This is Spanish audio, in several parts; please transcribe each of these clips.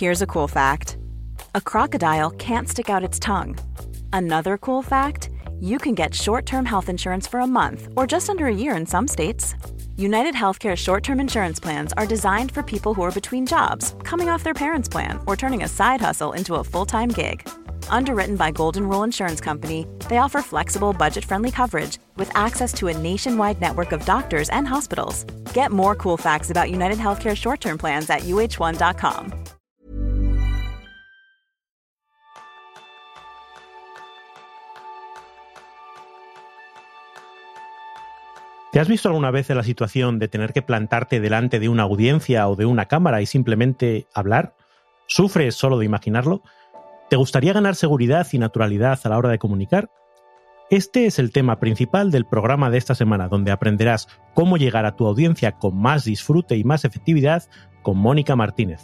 Here's a cool fact. A crocodile can't stick out its tongue. Another cool fact, you can get short-term health insurance for a month or just under a year in some states. United Healthcare short-term insurance plans are designed for people who are between jobs, coming off their parents' plan, or turning a side hustle into a full-time gig. Underwritten by Golden Rule Insurance Company, they offer flexible, budget-friendly coverage with access to a nationwide network of doctors and hospitals. Get more cool facts about United Healthcare short-term plans at uh1.com. ¿Te has visto alguna vez en la situación de tener que plantarte delante de una audiencia o de una cámara y simplemente hablar? ¿Sufres solo de imaginarlo? ¿Te gustaría ganar seguridad y naturalidad a la hora de comunicar? Este es el tema principal del programa de esta semana, donde aprenderás cómo llegar a tu audiencia con más disfrute y más efectividad con Mónica Martínez.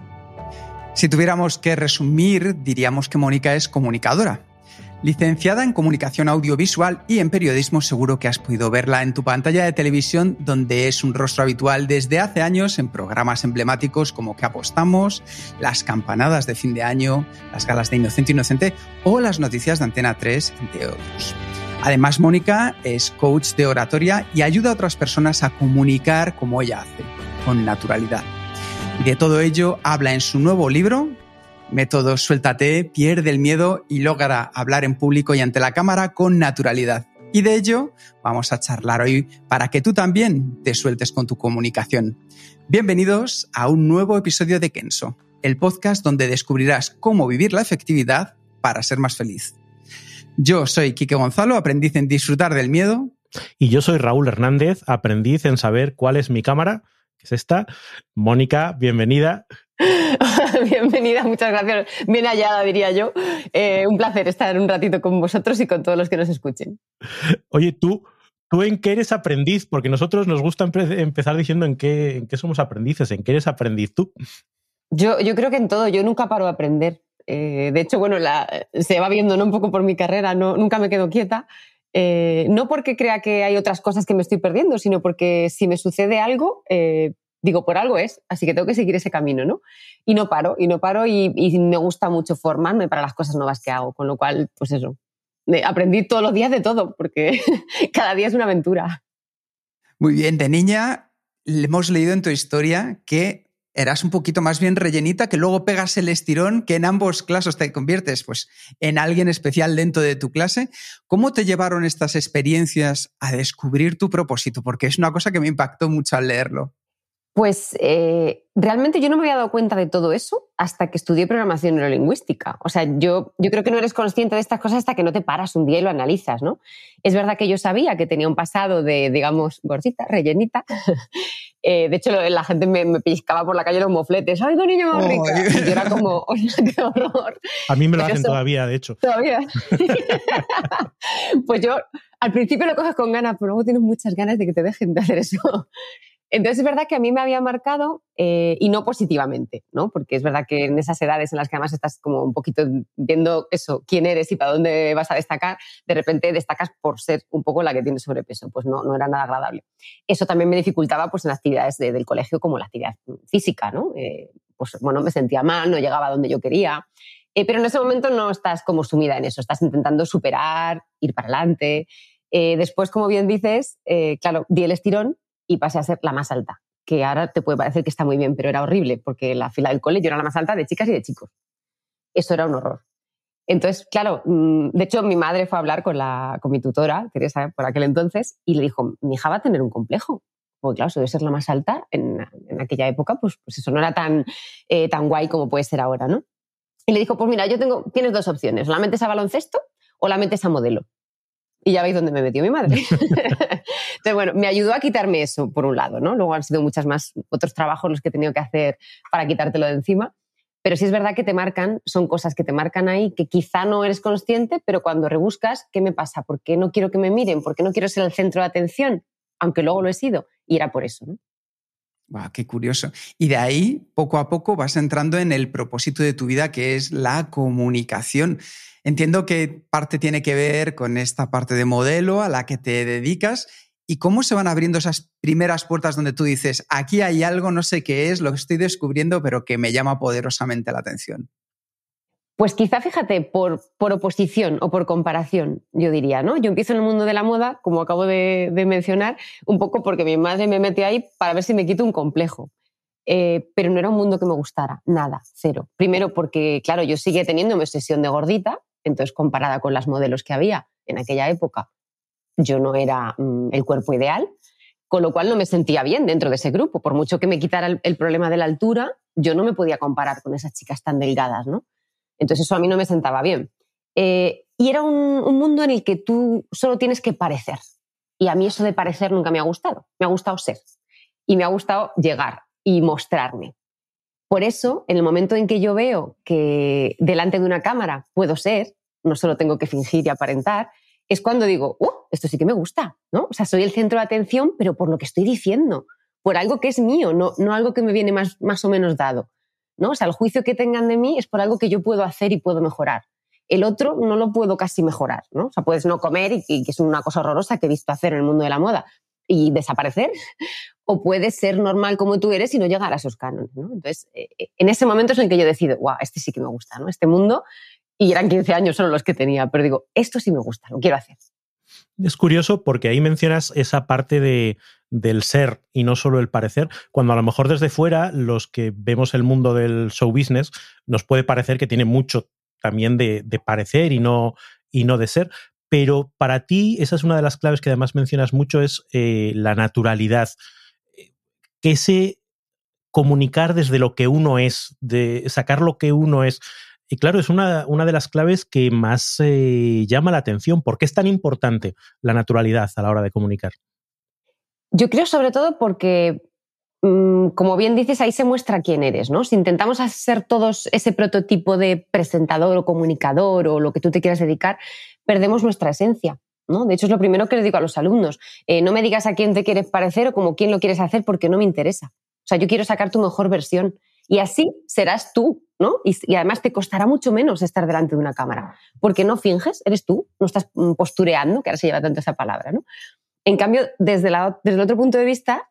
Si tuviéramos que resumir, diríamos que Mónica es comunicadora. Licenciada en Comunicación Audiovisual y en Periodismo, seguro que has podido verla en tu pantalla de televisión, donde es un rostro habitual desde hace años en programas emblemáticos como ¿Qué apostamos?, las campanadas de fin de año, las galas de Inocente Inocente o las noticias de Antena 3, entre otros. Además, Mónica es coach de oratoria y ayuda a otras personas a comunicar como ella hace, con naturalidad. Y de todo ello habla en su nuevo libro, Método Suéltate, pierde el miedo y logra hablar en público y ante la cámara con naturalidad. Y de ello vamos a charlar hoy para que tú también te sueltes con tu comunicación. Bienvenidos a un nuevo episodio de Kenso, el podcast donde descubrirás cómo vivir la efectividad para ser más feliz. Yo soy Quique Gonzalo, aprendiz en disfrutar del miedo. Y yo soy Raúl Hernández, aprendiz en saber cuál es mi cámara, que es esta. Mónica, bienvenida. Bienvenida, muchas gracias. Bien hallada, diría yo. Un placer estar un ratito con vosotros y con todos los que nos escuchen. Oye, ¿tú en qué eres aprendiz? Porque nosotros nos gusta empezar diciendo en qué somos aprendices. ¿En qué eres aprendiz tú? Yo creo que en todo. Yo nunca paro de aprender. De hecho, bueno, se va viendo, ¿no?, un poco por mi carrera. Nunca me quedo quieta. No porque crea que hay otras cosas que me estoy perdiendo, sino porque si me sucede algo... digo, por algo es, así que tengo que seguir ese camino, ¿no? Y no paro y me gusta mucho formarme para las cosas nuevas que hago, con lo cual, pues eso, aprendí todos los días de todo, porque cada día es una aventura. Muy bien, de niña hemos leído en tu historia que eras un poquito más bien rellenita, que luego pegas el estirón, que en ambos casos te conviertes pues, en alguien especial dentro de tu clase. ¿Cómo te llevaron estas experiencias a descubrir tu propósito? Porque es una cosa que me impactó mucho al leerlo. Pues realmente yo no me había dado cuenta de todo eso hasta que estudié programación neurolingüística. O sea, yo creo que no eres consciente de estas cosas hasta que no te paras un día y lo analizas, ¿no? Es verdad que yo sabía que tenía un pasado de, digamos, gordita, rellenita. De hecho, la gente me pellizcaba por la calle los mofletes. ¡Ay, tu niña más rica! Y yo era como, ¡oye, qué horror! A mí me lo hacen todavía, de hecho. ¿Todavía? Pues yo al principio lo coges con ganas, pero luego tienes muchas ganas de que te dejen de hacer eso. Entonces es verdad que a mí me había marcado y no positivamente, ¿no? Porque es verdad que en esas edades en las que además estás como un poquito viendo eso, quién eres y para dónde vas a destacar, de repente destacas por ser un poco la que tiene sobrepeso. Pues no era nada agradable. Eso también me dificultaba pues, en actividades del colegio como la actividad física, ¿no? Pues bueno, me sentía mal, no llegaba a donde yo quería. Pero en ese momento no estás como sumida en eso, estás intentando superar, ir para adelante. Después, como bien dices, claro, di el estirón y pasé a ser la más alta, que ahora te puede parecer que está muy bien, pero era horrible, porque en la fila del cole yo era la más alta de chicas y de chicos. Eso era un horror. Entonces, claro, de hecho mi madre fue a hablar con mi tutora, Teresa, por aquel entonces, y le dijo, mi hija va a tener un complejo. Porque claro, eso de ser la más alta en aquella época, pues eso no era tan guay como puede ser ahora, ¿no? Y le dijo, pues mira, tienes dos opciones, o la metes a baloncesto o la metes a modelo. Y ya veis dónde me metió mi madre. Entonces, bueno, me ayudó a quitarme eso, por un lado, ¿no? Luego han sido muchas más otros trabajos los que he tenido que hacer para quitártelo de encima. Pero sí es verdad que te marcan, son cosas que te marcan ahí, que quizá no eres consciente, pero cuando rebuscas, ¿qué me pasa? ¿Por qué no quiero que me miren? ¿Por qué no quiero ser el centro de atención? Aunque luego lo he sido. Y era por eso, ¿no? Wow, qué curioso. Y de ahí, poco a poco, vas entrando en el propósito de tu vida, que es la comunicación. Entiendo que parte tiene que ver con esta parte de modelo a la que te dedicas ¿Y cómo se van abriendo esas primeras puertas donde tú dices, aquí hay algo, no sé qué es, lo que estoy descubriendo, pero que me llama poderosamente la atención? Pues quizá, fíjate, por oposición o por comparación, yo diría, ¿no? Yo empiezo en el mundo de la moda, como acabo de mencionar, un poco porque mi madre me metió ahí para ver si me quito un complejo. Pero no era un mundo que me gustara, nada, cero. Primero porque, claro, yo sigue teniendo mi obsesión de gordita, entonces comparada con las modelos que había en aquella época, yo no era el cuerpo ideal, con lo cual no me sentía bien dentro de ese grupo. Por mucho que me quitara el problema de la altura, yo no me podía comparar con esas chicas tan delgadas, ¿no? Entonces eso a mí no me sentaba bien. Y era un mundo en el que tú solo tienes que parecer. Y a mí eso de parecer nunca me ha gustado. Me ha gustado ser. Y me ha gustado llegar y mostrarme. Por eso, en el momento en que yo veo que delante de una cámara puedo ser, no solo tengo que fingir y aparentar, es cuando digo, esto sí que me gusta, ¿no? O sea, soy el centro de atención, pero por lo que estoy diciendo, por algo que es mío, no algo que me viene más o menos dado, ¿no? O sea, el juicio que tengan de mí es por algo que yo puedo hacer y puedo mejorar. El otro no lo puedo casi mejorar, ¿no? O sea, puedes no comer y que es una cosa horrorosa que he visto hacer en el mundo de la moda y desaparecer, o puedes ser normal como tú eres y no llegar a esos cánones, ¿no? Entonces, en ese momento es en el que yo decido, este sí que me gusta, ¿no? Este mundo, y eran 15 años solo los que tenía, pero digo, esto sí me gusta, lo quiero hacer. Es curioso porque ahí mencionas esa parte del ser y no solo el parecer, cuando a lo mejor desde fuera los que vemos el mundo del show business nos puede parecer que tiene mucho también de parecer y no de ser, pero para ti esa es una de las claves que además mencionas mucho, es la naturalidad, que ese comunicar desde lo que uno es, de sacar lo que uno es. Y claro, es una de las claves que más llama la atención. ¿Por qué es tan importante la naturalidad a la hora de comunicar? Yo creo sobre todo porque, como bien dices, ahí se muestra quién eres, ¿no? Si intentamos hacer todos ese prototipo de presentador o comunicador o lo que tú te quieras dedicar, perdemos nuestra esencia, ¿no? De hecho, es lo primero que les digo a los alumnos. No me digas a quién te quieres parecer o como quién lo quieres hacer porque no me interesa. O sea, yo quiero sacar tu mejor versión. Y así serás tú, ¿no? Y además te costará mucho menos estar delante de una cámara, porque no finges, eres tú, no estás postureando, que ahora se lleva tanto esa palabra, ¿no? En cambio, desde el otro punto de vista,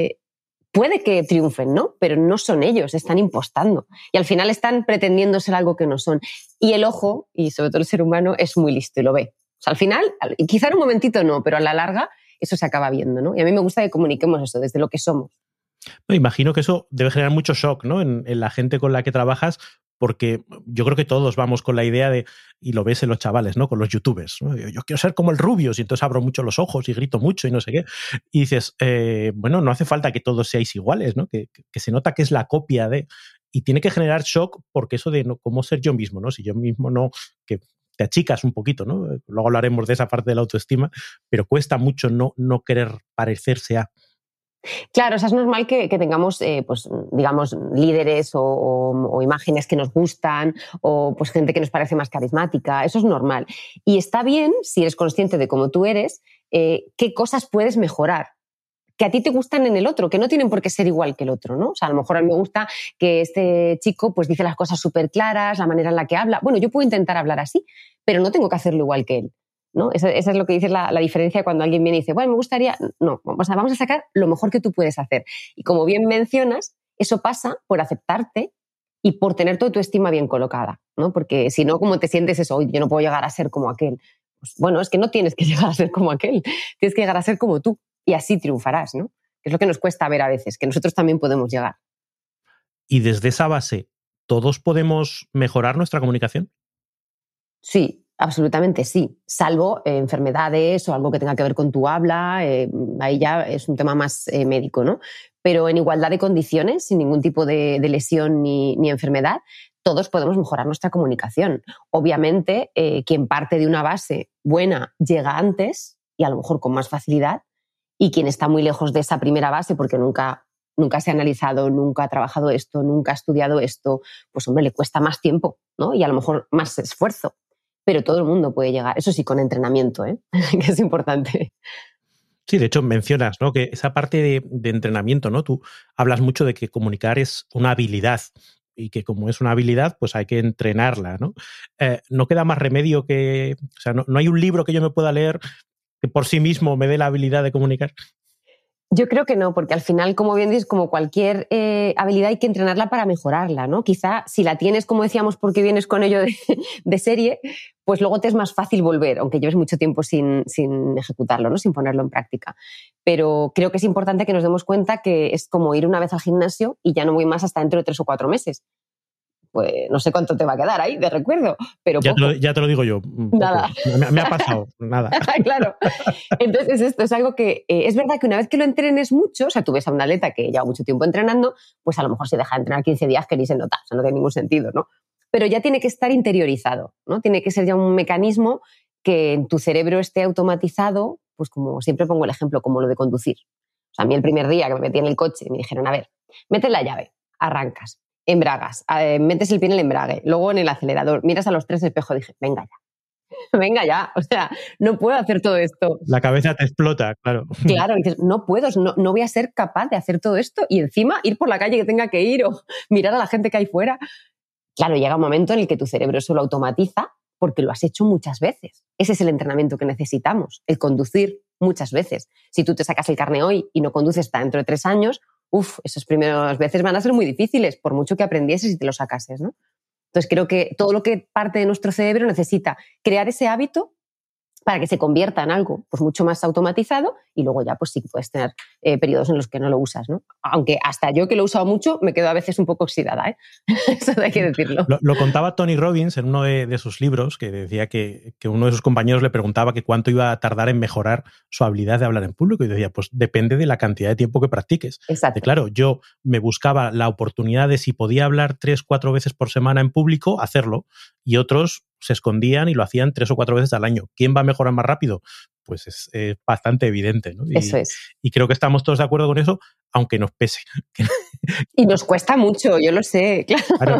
puede que triunfen, ¿no? Pero no son ellos, están impostando. Y al final están pretendiendo ser algo que no son. Y el ojo, y sobre todo el ser humano, es muy listo y lo ve. O sea, al final, quizá en un momentito no, pero a la larga eso se acaba viendo, ¿no? Y a mí me gusta que comuniquemos eso desde lo que somos. Me imagino que eso debe generar mucho shock, ¿no? En la gente con la que trabajas, porque yo creo que todos vamos con la idea de, y lo ves en los chavales, ¿no? Con los youtubers, ¿no? Yo quiero ser como el Rubius, y entonces abro mucho los ojos y grito mucho y no sé qué. Y dices, bueno, no hace falta que todos seáis iguales, ¿no? Que se nota que es la copia de... Y tiene que generar shock porque eso de no, cómo ser yo mismo, ¿no? Si yo mismo no... que te achicas un poquito, ¿no? Luego hablaremos de esa parte de la autoestima, pero cuesta mucho no querer parecerse a... Claro, o sea, es normal que tengamos, pues, digamos, líderes o imágenes que nos gustan o pues, gente que nos parece más carismática. Eso es normal. Y está bien, si eres consciente de cómo tú eres, qué cosas puedes mejorar que a ti te gustan en el otro, que no tienen por qué ser igual que el otro, ¿no? O sea, a lo mejor a mí me gusta que este chico pues dice las cosas súper claras, la manera en la que habla. Bueno, yo puedo intentar hablar así, pero no tengo que hacerlo igual que él, ¿no? Esa es lo que dice la diferencia cuando alguien viene y dice, bueno, me gustaría... No, vamos a sacar lo mejor que tú puedes hacer. Y como bien mencionas, eso pasa por aceptarte y por tener toda tu estima bien colocada, ¿no? Porque si no, ¿cómo te sientes eso? Yo no puedo llegar a ser como aquel. Pues, bueno, es que no tienes que llegar a ser como aquel, tienes que llegar a ser como tú. Y así triunfarás, ¿no? Que es lo que nos cuesta ver a veces, que nosotros también podemos llegar. Y desde esa base, ¿todos podemos mejorar nuestra comunicación? Sí, absolutamente sí. Salvo enfermedades o algo que tenga que ver con tu habla, ahí ya es un tema más médico, ¿no? Pero en igualdad de condiciones, sin ningún tipo de lesión ni enfermedad, todos podemos mejorar nuestra comunicación. Obviamente, quien parte de una base buena llega antes y a lo mejor con más facilidad, y quien está muy lejos de esa primera base porque nunca se ha analizado, nunca ha trabajado esto, nunca ha estudiado esto, pues hombre, le cuesta más tiempo, ¿no? Y a lo mejor más esfuerzo. Pero todo el mundo puede llegar, eso sí, con entrenamiento, ¿eh? Que es importante. Sí, de hecho mencionas, ¿no? Que esa parte de entrenamiento, ¿no? Tú hablas mucho de que comunicar es una habilidad y que como es una habilidad, pues hay que entrenarla, ¿no? No queda más remedio que... O sea, no hay un libro que yo me pueda leer que por sí mismo me dé la habilidad de comunicar? Yo creo que no, porque al final, como bien dices, como cualquier habilidad hay que entrenarla para mejorarla, ¿no? Quizá si la tienes, como decíamos, porque vienes con ello de serie, pues luego te es más fácil volver, aunque lleves mucho tiempo sin ejecutarlo, ¿no? Sin ponerlo en práctica. Pero creo que es importante que nos demos cuenta que es como ir una vez al gimnasio y ya no voy más hasta dentro de 3 o 4 meses. Pues no sé cuánto te va a quedar ahí de recuerdo, pero ya te lo digo yo. Nada. Me ha pasado, nada. Claro. Entonces esto es algo que es verdad que una vez que lo entrenes mucho, o sea, tú ves a un atleta que lleva mucho tiempo entrenando, pues a lo mejor se deja de entrenar 15 días que ni se nota, o sea, no tiene ningún sentido, ¿no? Pero ya tiene que estar interiorizado, ¿no? Tiene que ser ya un mecanismo que en tu cerebro esté automatizado, pues como siempre pongo el ejemplo, como lo de conducir. O sea, a mí el primer día que me metí en el coche me dijeron, a ver, metes la llave, arrancas, embragas, metes el pie en el embrague, luego en el acelerador, miras a los 3 espejos, dije, venga ya, o sea, no puedo hacer todo esto. La cabeza te explota, claro. Claro, dices, no puedo, no voy a ser capaz de hacer todo esto y encima ir por la calle que tenga que ir o mirar a la gente que hay fuera. Claro, llega un momento en el que tu cerebro eso lo automatiza porque lo has hecho muchas veces. Ese es el entrenamiento que necesitamos, el conducir muchas veces. Si tú te sacas el carné hoy y no conduces hasta dentro de 3 años, esas primeras veces van a ser muy difíciles, por mucho que aprendieses y te lo sacases, ¿no? Entonces creo que todo lo que parte de nuestro cerebro necesita crear ese hábito para que se convierta en algo pues mucho más automatizado y luego ya pues sí que puedes tener periodos en los que no lo usas, ¿no? Aunque hasta yo que lo he usado mucho me quedo a veces un poco oxidada, ¿eh? Eso hay que decirlo. Lo contaba Tony Robbins en uno de sus libros, que decía que uno de sus compañeros le preguntaba que cuánto iba a tardar en mejorar su habilidad de hablar en público y decía, pues depende de la cantidad de tiempo que practiques. Exacto. Claro, yo me buscaba la oportunidad de si podía hablar 3-4 veces por semana en público, hacerlo, y otros se escondían y lo hacían 3 o 4 veces al año. ¿Quién va a mejorar más rápido? Pues es bastante evidente, ¿no? Eso es. Y creo que estamos todos de acuerdo con eso, aunque nos pese. Y nos cuesta mucho, yo lo sé, claro.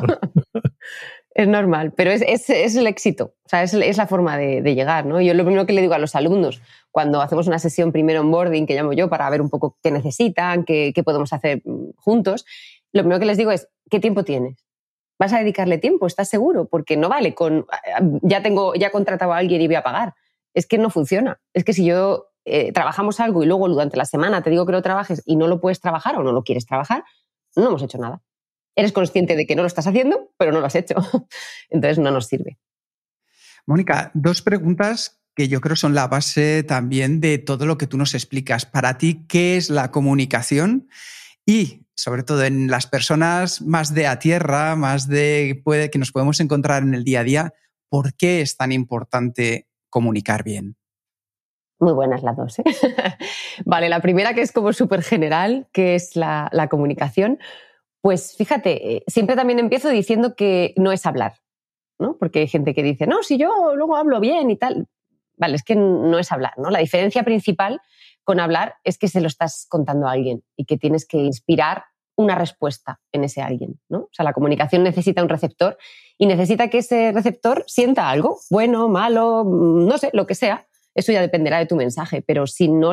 Es normal, pero es el éxito, o sea, es la forma de llegar, ¿no? Yo lo primero que le digo a los alumnos, cuando hacemos una sesión primero onboarding, que llamo yo, para ver un poco qué necesitan, qué podemos hacer juntos, lo primero que les digo es, ¿qué tiempo tienes? ¿Vas a dedicarle tiempo? ¿Estás seguro? Porque no vale con ya he contratado a alguien y voy a pagar. Es que no funciona. Es que si yo trabajamos algo y luego durante la semana te digo que lo trabajes y no lo puedes trabajar o no lo quieres trabajar, no hemos hecho nada. Eres consciente de que no lo estás haciendo, pero no lo has hecho. Entonces no nos sirve. Mónica, 2 preguntas que yo creo son la base también de todo lo que tú nos explicas. Para ti, ¿qué es la comunicación? Y sobre todo en las personas más de a tierra, más de que nos podemos encontrar en el día a día, ¿por qué es tan importante comunicar bien? Muy buenas las 2, ¿eh? Vale, la primera, que es como súper general, que es la comunicación. Pues fíjate, siempre también empiezo diciendo que no es hablar, ¿no? Porque hay gente que dice, no, si yo luego hablo bien y tal. Vale, es que no es hablar, ¿no? La diferencia principal con hablar es que se lo estás contando a alguien y que tienes que inspirar una respuesta en ese alguien, ¿no? O sea, la comunicación necesita un receptor y necesita que ese receptor sienta algo, bueno, malo, no sé, lo que sea. Eso ya dependerá de tu mensaje, pero si no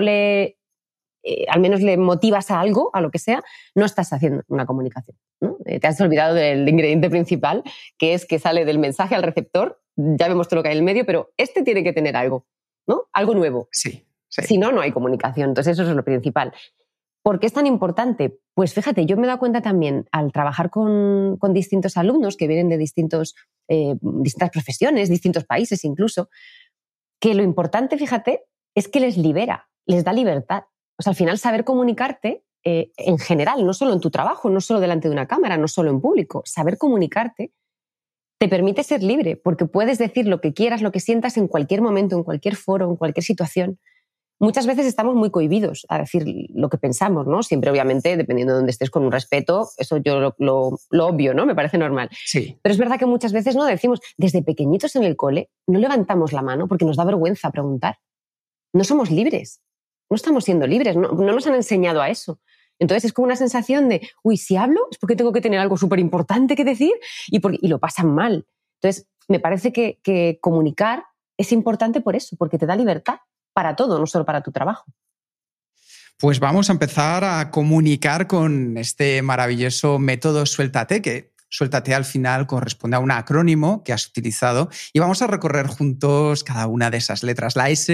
al menos le motivas a algo, a lo que sea, no estás haciendo una comunicación, ¿no? Te has olvidado del ingrediente principal, que es que sale del mensaje al receptor, ya vemos todo lo que hay en el medio, pero este tiene que tener algo, ¿no? Algo nuevo. Sí. Si no, no hay comunicación. Entonces eso es lo principal. ¿Por qué es tan importante? Pues fíjate, yo me he dado cuenta también al trabajar con distintos alumnos que vienen de distintas profesiones, distintos países incluso, que lo importante, fíjate, es que les libera, les da libertad. O sea, al final saber comunicarte en general, no solo en tu trabajo, no solo delante de una cámara, no solo en público, saber comunicarte te permite ser libre porque puedes decir lo que quieras, lo que sientas en cualquier momento, en cualquier foro, en cualquier situación. Muchas veces estamos muy cohibidos a decir lo que pensamos, ¿no? Siempre, obviamente, dependiendo de dónde estés, con un respeto, eso yo lo obvio, ¿no? Me parece normal. Sí. Pero es verdad que muchas veces no decimos, desde pequeñitos en el cole, no levantamos la mano porque nos da vergüenza preguntar. No somos libres, no estamos siendo libres, no nos han enseñado a eso. Entonces es como una sensación de, si hablo es porque tengo que tener algo súper importante que decir y lo pasan mal. Entonces me parece que comunicar es importante por eso, porque te da libertad para todo, no solo para tu trabajo. Pues vamos a empezar a comunicar con este maravilloso método Suéltate, que Suéltate al final corresponde a un acrónimo que has utilizado y vamos a recorrer juntos cada una de esas letras. La S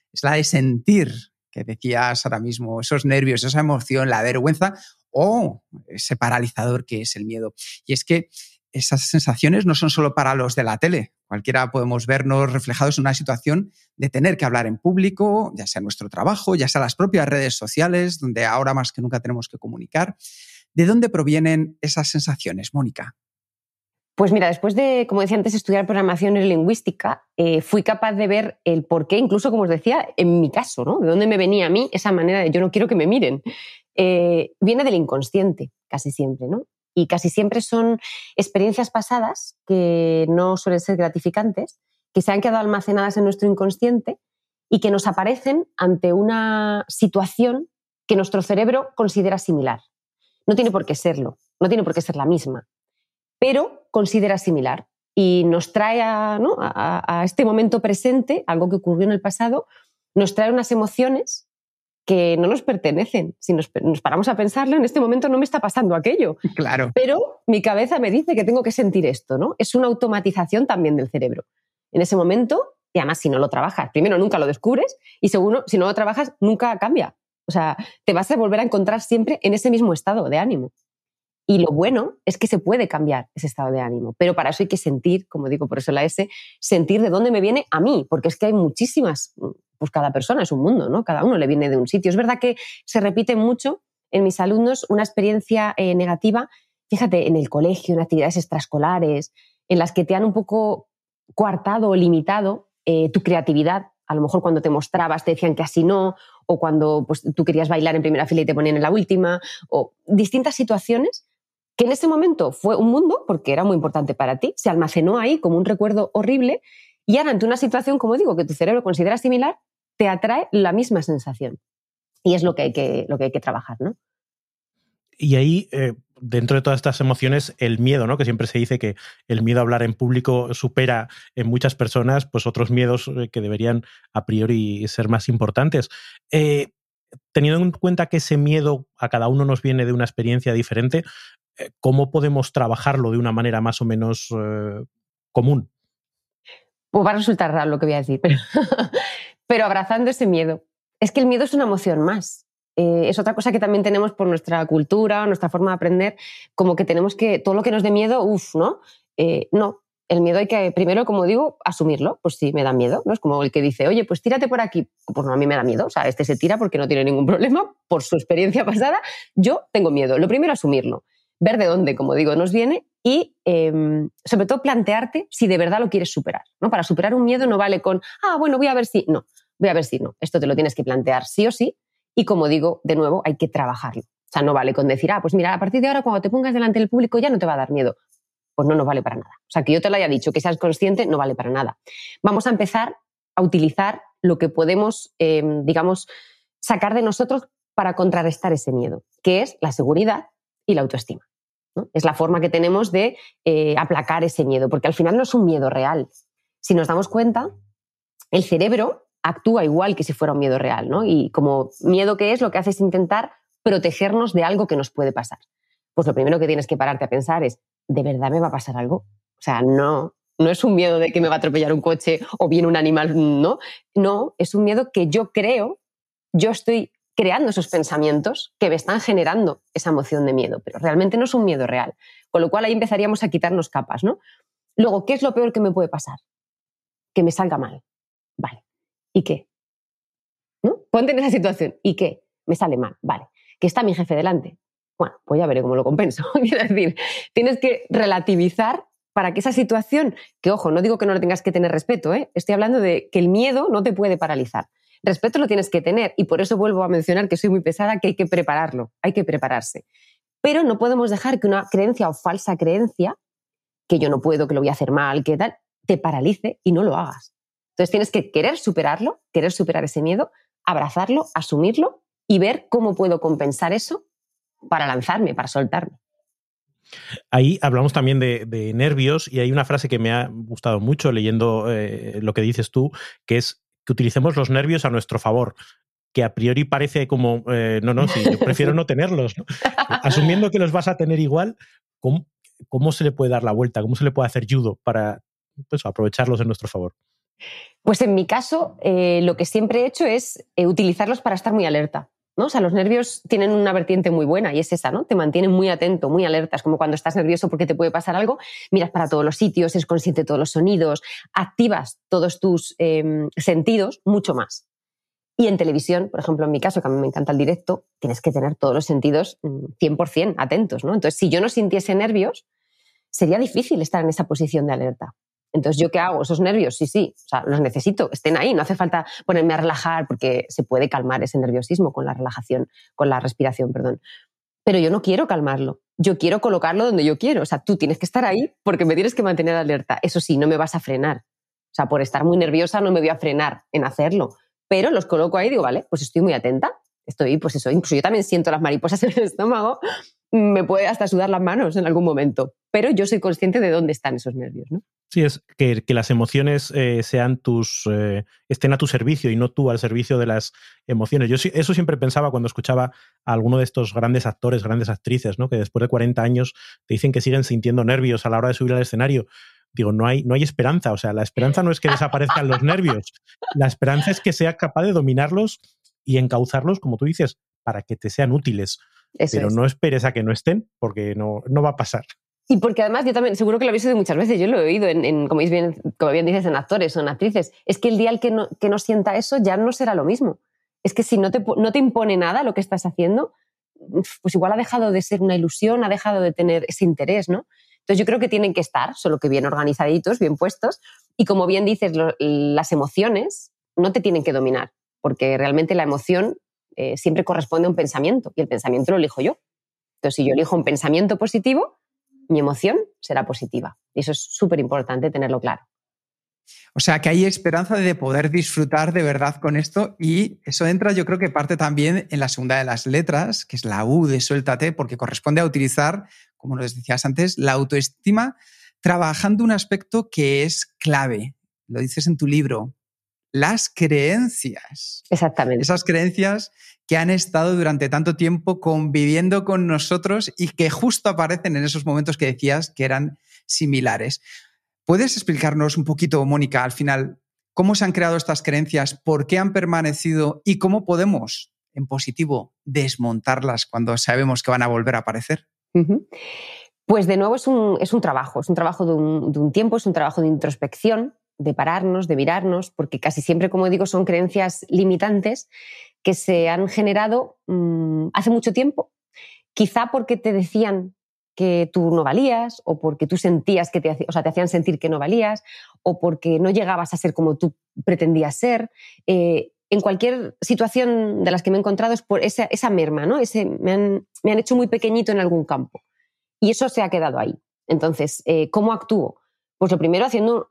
Es la de sentir, que decías ahora mismo, esos nervios, esa emoción, la vergüenza o ese paralizador que es el miedo. Y es que esas sensaciones no son solo para los de la tele. Cualquiera podemos vernos reflejados en una situación de tener que hablar en público, ya sea nuestro trabajo, ya sea las propias redes sociales, donde ahora más que nunca tenemos que comunicar. ¿De dónde provienen esas sensaciones, Mónica? Pues mira, después de, como decía antes, estudiar programación neurolingüística, fui capaz de ver el porqué, incluso, como os decía, en mi caso, ¿no? De dónde me venía a mí esa manera de yo no quiero que me miren. Viene del inconsciente, casi siempre, ¿no? Y casi siempre son experiencias pasadas que no suelen ser gratificantes, que se han quedado almacenadas en nuestro inconsciente y que nos aparecen ante una situación que nuestro cerebro considera similar. No tiene por qué serlo, no tiene por qué ser la misma, pero considera similar y nos trae a este momento presente, algo que ocurrió en el pasado, nos trae unas emociones que no nos pertenecen. Si nos paramos a pensarlo, en este momento no me está pasando aquello. Claro. Pero mi cabeza me dice que tengo que sentir esto, ¿no? Es una automatización también del cerebro. En ese momento, y además si no lo trabajas, primero nunca lo descubres y segundo, si no lo trabajas, nunca cambia. O sea, te vas a volver a encontrar siempre en ese mismo estado de ánimo. Y lo bueno es que se puede cambiar ese estado de ánimo, pero para eso hay que sentir, como digo, por eso la S, sentir de dónde me viene a mí, porque es que hay muchísimas, pues cada persona es un mundo, ¿no? Cada uno le viene de un sitio. Es verdad que se repite mucho en mis alumnos una experiencia negativa, fíjate, en el colegio, en actividades extraescolares, en las que te han un poco coartado o limitado tu creatividad. A lo mejor cuando te mostrabas te decían que así no, o cuando pues, tú querías bailar en primera fila y te ponían en la última, o distintas situaciones que en ese momento fue un mundo, porque era muy importante para ti, se almacenó ahí como un recuerdo horrible y ahora ante una situación, como digo, que tu cerebro considera similar, te atrae la misma sensación. Y es lo que hay que trabajar, ¿no? Y ahí, dentro de todas estas emociones, el miedo, ¿no? Que siempre se dice que el miedo a hablar en público supera en muchas personas pues otros miedos que deberían a priori ser más importantes. Teniendo en cuenta que ese miedo a cada uno nos viene de una experiencia diferente, ¿cómo podemos trabajarlo de una manera más o menos común? Pues va a resultar raro lo que voy a decir, pero abrazando ese miedo. Es que el miedo es una emoción más. Es otra cosa que también tenemos por nuestra cultura, nuestra forma de aprender, como que tenemos que, todo lo que nos dé miedo, ¿no? No, el miedo hay que, primero, como digo, asumirlo. Pues sí, me da miedo, ¿no? Es como el que dice, oye, pues tírate por aquí. Pues no, a mí me da miedo. O sea, este se tira porque no tiene ningún problema, por su experiencia pasada. Yo tengo miedo. Lo primero, asumirlo. Ver de dónde, como digo, nos viene y, sobre todo, plantearte si de verdad lo quieres superar, ¿no? Para superar un miedo no vale con, bueno, voy a ver si... No, voy a ver si no. Esto te lo tienes que plantear sí o sí. Y como digo, de nuevo, hay que trabajarlo. O sea, no vale con decir, pues mira, a partir de ahora cuando te pongas delante del público ya no te va a dar miedo. Pues no nos vale para nada. O sea, que yo te lo haya dicho, que seas consciente, no vale para nada. Vamos a empezar a utilizar lo que podemos, digamos, sacar de nosotros para contrarrestar ese miedo, que es la seguridad y la autoestima, ¿no? Es la forma que tenemos de aplacar ese miedo, porque al final no es un miedo real. Si nos damos cuenta, el cerebro actúa igual que si fuera un miedo real, ¿no? Y como miedo que es, lo que hace es intentar protegernos de algo que nos puede pasar. Pues lo primero que tienes que pararte a pensar es, ¿de verdad me va a pasar algo? O sea, no es un miedo de que me va a atropellar un coche o viene un animal, ¿no? No, es un miedo que yo creo, yo estoy creando esos pensamientos que me están generando esa emoción de miedo, pero realmente no es un miedo real. Con lo cual ahí empezaríamos a quitarnos capas, ¿no? Luego, ¿qué es lo peor que me puede pasar? Que me salga mal. Vale. ¿Y qué? ¿No? Ponte en esa situación. ¿Y qué? Me sale mal. Vale. ¿Que está mi jefe delante? Bueno, pues ya veré cómo lo compenso. Quiero decir, tienes que relativizar para que esa situación, que ojo, no digo que no le tengas que tener respeto, estoy hablando de que el miedo no te puede paralizar. Respeto lo tienes que tener y por eso vuelvo a mencionar que soy muy pesada, que hay que prepararlo, hay que prepararse. Pero no podemos dejar que una creencia o falsa creencia, que yo no puedo, que lo voy a hacer mal, que tal, te paralice y no lo hagas. Entonces tienes que querer superarlo, querer superar ese miedo, abrazarlo, asumirlo y ver cómo puedo compensar eso para lanzarme, para soltarme. Ahí hablamos también de nervios y hay una frase que me ha gustado mucho leyendo lo que dices tú, que es que utilicemos los nervios a nuestro favor, que a priori parece como, no, sí, yo prefiero no tenerlos, ¿no? Asumiendo que los vas a tener igual, ¿cómo se le puede dar la vuelta? ¿Cómo se le puede hacer judo para pues, aprovecharlos en nuestro favor? Pues en mi caso, lo que siempre he hecho es utilizarlos para estar muy alerta, ¿no? O sea, los nervios tienen una vertiente muy buena y es esa, ¿no? Te mantienen muy atento, muy alerta. Es como cuando estás nervioso porque te puede pasar algo, miras para todos los sitios, eres consciente de todos los sonidos, activas todos tus sentidos mucho más. Y en televisión, por ejemplo, en mi caso, que a mí me encanta el directo, tienes que tener todos los sentidos 100% atentos, ¿no? Entonces, si yo no sintiese nervios, sería difícil estar en esa posición de alerta. Entonces, ¿yo qué hago? Esos nervios, sí, o sea, los necesito, estén ahí, no hace falta ponerme a relajar porque se puede calmar ese nerviosismo con la relajación, con la respiración, perdón. Pero yo no quiero calmarlo, yo quiero colocarlo donde yo quiero. O sea, tú tienes que estar ahí porque me tienes que mantener alerta. Eso sí, no me vas a frenar. O sea, por estar muy nerviosa no me voy a frenar en hacerlo. Pero los coloco ahí y digo, vale, pues estoy muy atenta. Estoy, pues eso, incluso yo también siento las mariposas en el estómago, me puede hasta sudar las manos en algún momento, pero yo soy consciente de dónde están esos nervios, ¿no? Sí, es que las emociones sean estén a tu servicio y no tú al servicio de las emociones. Yo eso siempre pensaba cuando escuchaba a alguno de estos grandes actores, grandes actrices, ¿no? Que después de 40 años te dicen que siguen sintiendo nervios a la hora de subir al escenario. Digo, no hay esperanza. O sea, la esperanza no es que desaparezcan los nervios. La esperanza es que seas capaz de dominarlos y encauzarlos, como tú dices, para que te sean útiles. Pero no esperes a que no estén, porque no va a pasar. Y porque además yo también, seguro que lo habéis oído muchas veces, yo lo he oído, como bien dices, en actores o en actrices, es que el día que no sienta eso ya no será lo mismo. Es que si no te impone nada lo que estás haciendo, pues igual ha dejado de ser una ilusión, ha dejado de tener ese interés, ¿no? Entonces yo creo que tienen que estar, solo que bien organizaditos, bien puestos, y como bien dices, las emociones no te tienen que dominar, porque realmente la emoción siempre corresponde a un pensamiento, y el pensamiento lo elijo yo. Entonces si yo elijo un pensamiento positivo, mi emoción será positiva. Y eso es súper importante tenerlo claro. O sea, que hay esperanza de poder disfrutar de verdad con esto y eso entra, yo creo que parte también en la segunda de las letras, que es la U de suéltate, porque corresponde a utilizar, como nos decías antes, la autoestima trabajando un aspecto que es clave. Lo dices en tu libro, las creencias. Exactamente. Esas creencias que han estado durante tanto tiempo conviviendo con nosotros y que justo aparecen en esos momentos que decías que eran similares. ¿Puedes explicarnos un poquito, Mónica, al final, cómo se han creado estas creencias, por qué han permanecido y cómo podemos, en positivo, desmontarlas cuando sabemos que van a volver a aparecer? Uh-huh. Pues de nuevo es un trabajo de un tiempo, es un trabajo de introspección, de pararnos, de mirarnos, porque casi siempre, como digo, son creencias limitantes que se han generado hace mucho tiempo, quizá porque te decían que tú no valías o porque tú sentías que te hacían sentir que no valías o porque no llegabas a ser como tú pretendías ser. En cualquier situación de las que me he encontrado es por esa merma, ¿no? Me han hecho muy pequeñito en algún campo y eso se ha quedado ahí. Entonces, ¿cómo actúo? Pues lo primero haciendo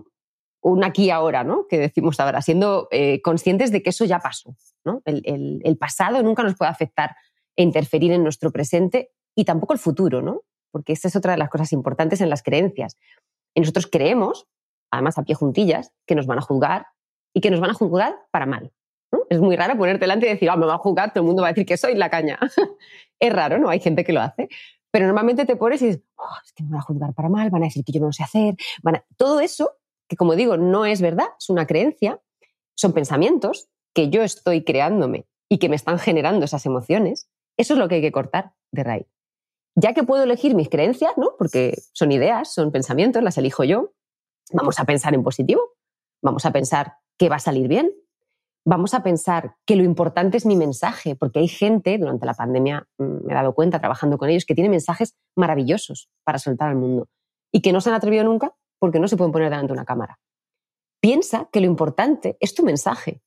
un aquí y ahora, ¿no? Que decimos ahora, siendo conscientes de que eso ya pasó, ¿no? El pasado nunca nos puede afectar e interferir en nuestro presente y tampoco el futuro, ¿no? Porque esta es otra de las cosas importantes en las creencias. Y nosotros creemos, además a pie juntillas, que nos van a juzgar y que nos van a juzgar para mal, ¿no? Es muy raro ponerte delante y decir, me van a juzgar, todo el mundo va a decir que soy la caña. Es raro, ¿no? Hay gente que lo hace. Pero normalmente te pones y dices, es que me van a juzgar para mal, van a decir que yo no lo sé hacer. Todo eso, que como digo, no es verdad, es una creencia, son pensamientos que yo estoy creándome y que me están generando esas emociones. Eso es lo que hay que cortar de raíz. Ya que puedo elegir mis creencias, ¿no? Porque son ideas, son pensamientos, las elijo yo, vamos a pensar en positivo, vamos a pensar que va a salir bien, vamos a pensar que lo importante es mi mensaje, porque hay gente, durante la pandemia me he dado cuenta trabajando con ellos, que tiene mensajes maravillosos para soltar al mundo y que no se han atrevido nunca porque no se pueden poner delante de una cámara. Piensa que lo importante es tu mensaje,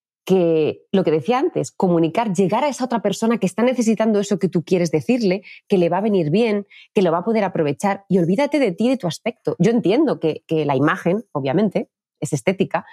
que lo que decía antes, comunicar, llegar a esa otra persona que está necesitando eso que tú quieres decirle, que le va a venir bien, que lo va a poder aprovechar y olvídate de ti y de tu aspecto. Yo entiendo que la imagen, obviamente, es estética,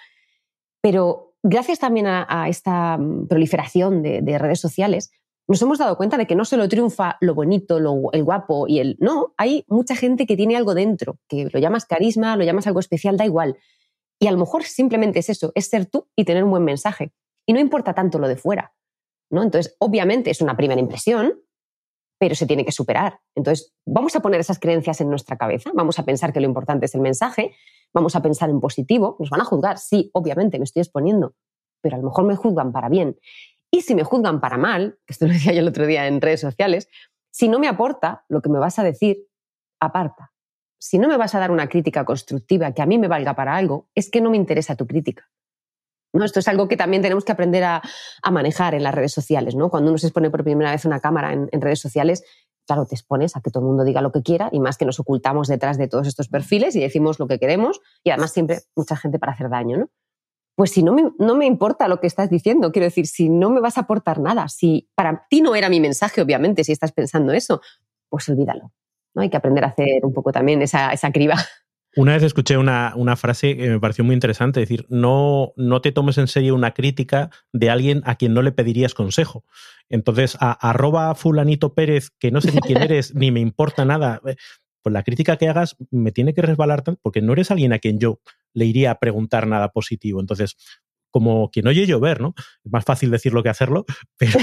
pero gracias también a esta proliferación de redes sociales, nos hemos dado cuenta de que no solo triunfa lo bonito, el guapo y el... No, hay mucha gente que tiene algo dentro, que lo llamas carisma, lo llamas algo especial, da igual. Y a lo mejor simplemente es eso, es ser tú y tener un buen mensaje. Y no importa tanto lo de fuera, ¿no? Entonces, obviamente es una primera impresión, pero se tiene que superar. Entonces, vamos a poner esas creencias en nuestra cabeza, vamos a pensar que lo importante es el mensaje, vamos a pensar en positivo, nos van a juzgar, sí, obviamente, me estoy exponiendo, pero a lo mejor me juzgan para bien. Y si me juzgan para mal, que esto lo decía yo el otro día en redes sociales, si no me aporta lo que me vas a decir, aparta. Si no me vas a dar una crítica constructiva que a mí me valga para algo, es que no me interesa tu crítica. ¿No? Esto es algo que también tenemos que aprender a manejar en las redes sociales, ¿no? Cuando uno se expone por primera vez una cámara en redes sociales, claro, te expones a que todo el mundo diga lo que quiera y más que nos ocultamos detrás de todos estos perfiles y decimos lo que queremos y además siempre mucha gente para hacer daño, ¿no? Pues si no me importa lo que estás diciendo, quiero decir, si no me vas a aportar nada, si para ti no era mi mensaje, obviamente, si estás pensando eso, pues olvídalo, ¿no? Hay que aprender a hacer un poco también esa criba. Una vez escuché una frase que me pareció muy interesante, es decir, no te tomes en serio una crítica de alguien a quien no le pedirías consejo. Entonces, @ fulanito Pérez, que no sé ni quién eres, ni me importa nada, pues la crítica que hagas me tiene que resbalar tanto, porque no eres alguien a quien yo le iría a preguntar nada positivo. Entonces, como quien oye llover, ¿no? Es más fácil decirlo que hacerlo, pero...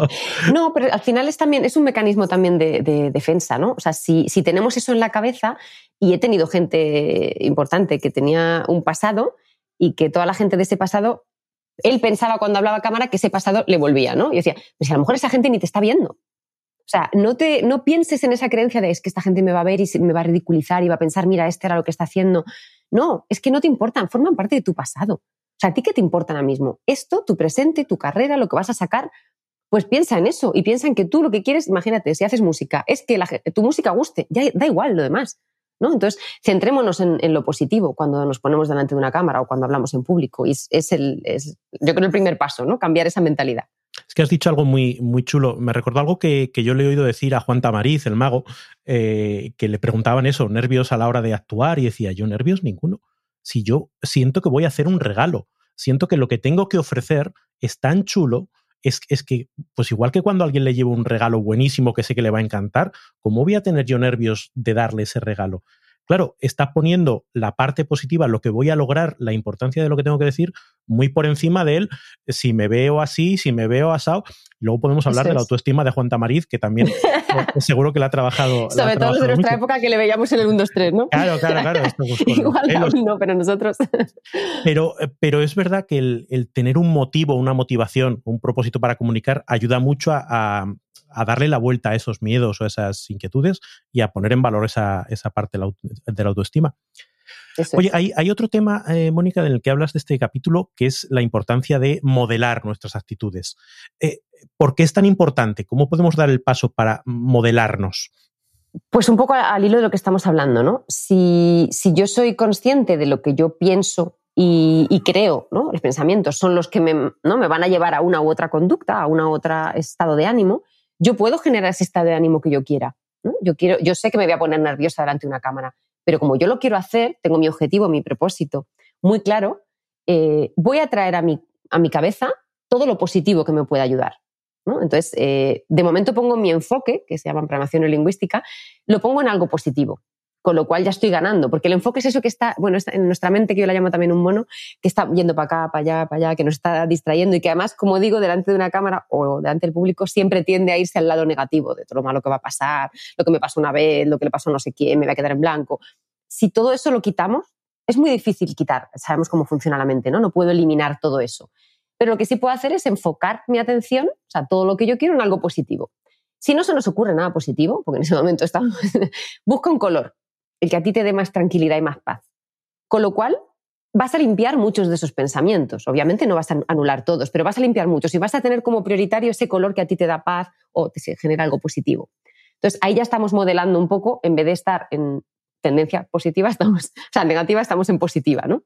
No, pero al final es un mecanismo también de defensa, ¿no? O sea, si tenemos eso en la cabeza, y he tenido gente importante que tenía un pasado y que toda la gente de ese pasado, él pensaba cuando hablaba a cámara que ese pasado le volvía, ¿no? Y decía, pues a lo mejor esa gente ni te está viendo. O sea, no pienses en esa creencia de es que esta gente me va a ver y me va a ridiculizar y va a pensar, mira, este era lo que está haciendo. No, es que no te importan, forman parte de tu pasado. O sea, ¿a ti qué te importa ahora mismo? Esto, tu presente, tu carrera, lo que vas a sacar, pues piensa en eso y piensa en que tú lo que quieres, imagínate, si haces música, es que tu música guste, ya da igual lo demás, ¿no? Entonces, centrémonos en lo positivo cuando nos ponemos delante de una cámara o cuando hablamos en público. Y es yo creo, el primer paso, ¿no? Cambiar esa mentalidad. Es que has dicho algo muy, muy chulo. Me recordó algo que yo le he oído decir a Juan Tamariz, el mago, que le preguntaban eso, nervios a la hora de actuar, y decía, yo nervios ninguno. Si yo siento que voy a hacer un regalo, siento que lo que tengo que ofrecer es tan chulo, es que, pues igual que cuando a alguien le llevo un regalo buenísimo que sé que le va a encantar, ¿cómo voy a tener yo nervios de darle ese regalo? Claro, está poniendo la parte positiva, lo que voy a lograr, la importancia de lo que tengo que decir, muy por encima de él, si me veo así, si me veo asado. Luego podemos hablar de la autoestima de Juan Tamariz, que también seguro que la ha trabajado. Sobre todo los de nuestra época que le veíamos en el 1, 2, 3, ¿no? Claro. Esto, pues, igual aún no, pero nosotros... Pero es verdad que el tener un motivo, una motivación, un propósito para comunicar ayuda mucho a darle la vuelta a esos miedos o esas inquietudes y a poner en valor esa parte de la autoestima. Oye, hay otro tema, Mónica, en el que hablas de este capítulo, que es la importancia de modelar nuestras actitudes. ¿Por qué es tan importante? ¿Cómo podemos dar el paso para modelarnos? Pues un poco al hilo de lo que estamos hablando, ¿no? Si yo soy consciente de lo que yo pienso y creo, ¿no? Los pensamientos son los que me van a llevar a una u otra conducta, a una u otra estado de ánimo, yo puedo generar ese estado de ánimo que yo quiera, ¿no? Yo sé que me voy a poner nerviosa delante de una cámara, pero como yo lo quiero hacer, tengo mi objetivo, mi propósito muy claro, voy a traer a mi cabeza todo lo positivo que me pueda ayudar, ¿no? Entonces, de momento pongo mi enfoque, que se llama programación neurolingüística, lo pongo en algo positivo, con lo cual ya estoy ganando, porque el enfoque es eso que está en nuestra mente, que yo la llamo también un mono, que está yendo para acá, para allá, que nos está distrayendo y que además, como digo, delante de una cámara o delante del público siempre tiende a irse al lado negativo de todo lo malo que va a pasar, lo que me pasó una vez, lo que le pasó a no sé quién, me voy a quedar en blanco. Si todo eso lo quitamos, es muy difícil quitar, sabemos cómo funciona la mente, ¿no? No puedo eliminar todo eso. Pero lo que sí puedo hacer es enfocar mi atención, o sea, todo lo que yo quiero en algo positivo. Si no se nos ocurre nada positivo, porque en ese momento estamos, busca un color, el que a ti te dé más tranquilidad y más paz. Con lo cual, vas a limpiar muchos de esos pensamientos. Obviamente no vas a anular todos, pero vas a limpiar muchos y vas a tener como prioritario ese color que a ti te da paz o te genera algo positivo. Entonces, ahí ya estamos modelando un poco, en vez de estar en tendencia positiva, negativa, estamos en positiva, ¿no?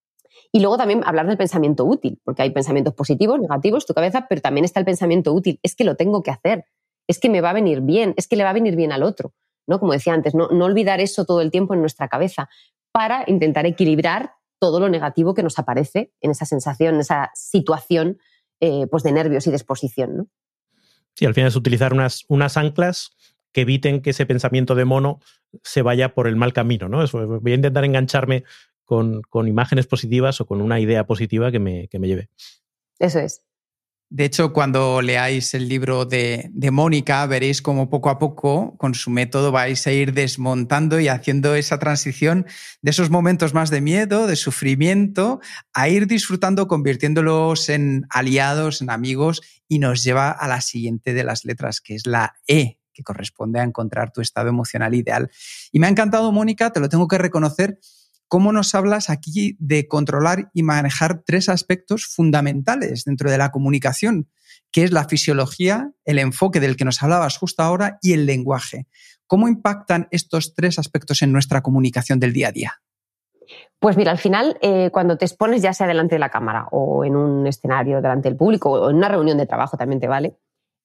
Y luego también hablar del pensamiento útil, porque hay pensamientos positivos, negativos, tu cabeza, pero también está el pensamiento útil. Es que lo tengo que hacer, es que me va a venir bien, es que le va a venir bien al otro, ¿no? Como decía antes, no olvidar eso todo el tiempo en nuestra cabeza para intentar equilibrar todo lo negativo que nos aparece en esa sensación, en esa situación pues de nervios y de exposición, ¿no? Sí, al final es utilizar unas anclas que eviten que ese pensamiento de mono se vaya por el mal camino, ¿no? Voy a intentar engancharme con imágenes positivas o con una idea positiva que me lleve. Eso es. De hecho, cuando leáis el libro de Mónica, veréis cómo poco a poco, con su método, vais a ir desmontando y haciendo esa transición de esos momentos más de miedo, de sufrimiento, a ir disfrutando, convirtiéndolos en aliados, en amigos, y nos lleva a la siguiente de las letras, que es la E, que corresponde a encontrar tu estado emocional ideal. Y me ha encantado, Mónica, te lo tengo que reconocer, cómo nos hablas aquí de controlar y manejar 3 aspectos fundamentales dentro de la comunicación, que es la fisiología, el enfoque del que nos hablabas justo ahora y el lenguaje. ¿Cómo impactan estos 3 aspectos en nuestra comunicación del día a día? Pues mira, al final, cuando te expones ya sea delante de la cámara o en un escenario delante del público o en una reunión de trabajo también te vale,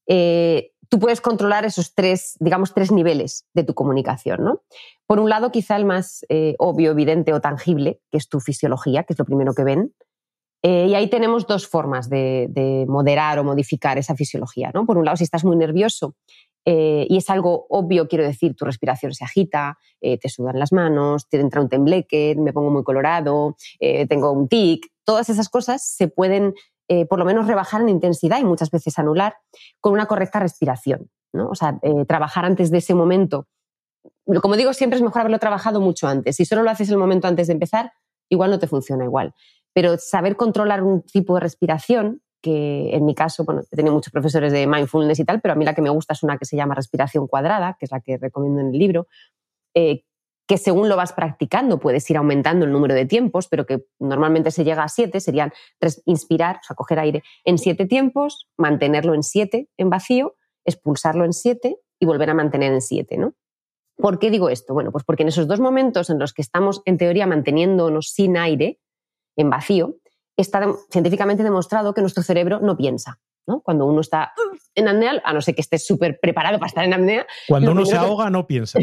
tú puedes controlar esos 3 niveles de tu comunicación, ¿no? Por un lado, quizá el más obvio, evidente o tangible, que es tu fisiología, que es lo primero que ven. Y ahí tenemos 2 formas de moderar o modificar esa fisiología, ¿no? Por un lado, si estás muy nervioso y es algo obvio, quiero decir, tu respiración se agita, te sudan las manos, te entra un tembleque, me pongo muy colorado, tengo un tic, todas esas cosas se pueden por lo menos rebajar en intensidad y muchas veces anular con una correcta respiración, ¿no? O sea, trabajar antes de ese momento. Como digo, siempre es mejor haberlo trabajado mucho antes. Si solo lo haces el momento antes de empezar, igual no te funciona igual. Pero saber controlar un tipo de respiración, que en mi caso, bueno, he tenido muchos profesores de mindfulness y tal, pero a mí la que me gusta es una que se llama respiración cuadrada, que es la que recomiendo en el libro, que según lo vas practicando puedes ir aumentando el número de tiempos, pero que normalmente se llega a 7, serían inspirar, o sea, coger aire en 7 tiempos, mantenerlo en 7 en vacío, expulsarlo en 7 y volver a mantener en 7, ¿no? ¿Por qué digo esto? Bueno, pues porque en esos 2 momentos en los que estamos, en teoría, manteniéndonos sin aire, en vacío, está científicamente demostrado que nuestro cerebro no piensa, ¿no? Cuando uno está en apnea, a no ser que estés súper preparado para estar en apnea. Cuando uno se ahoga, no piensa.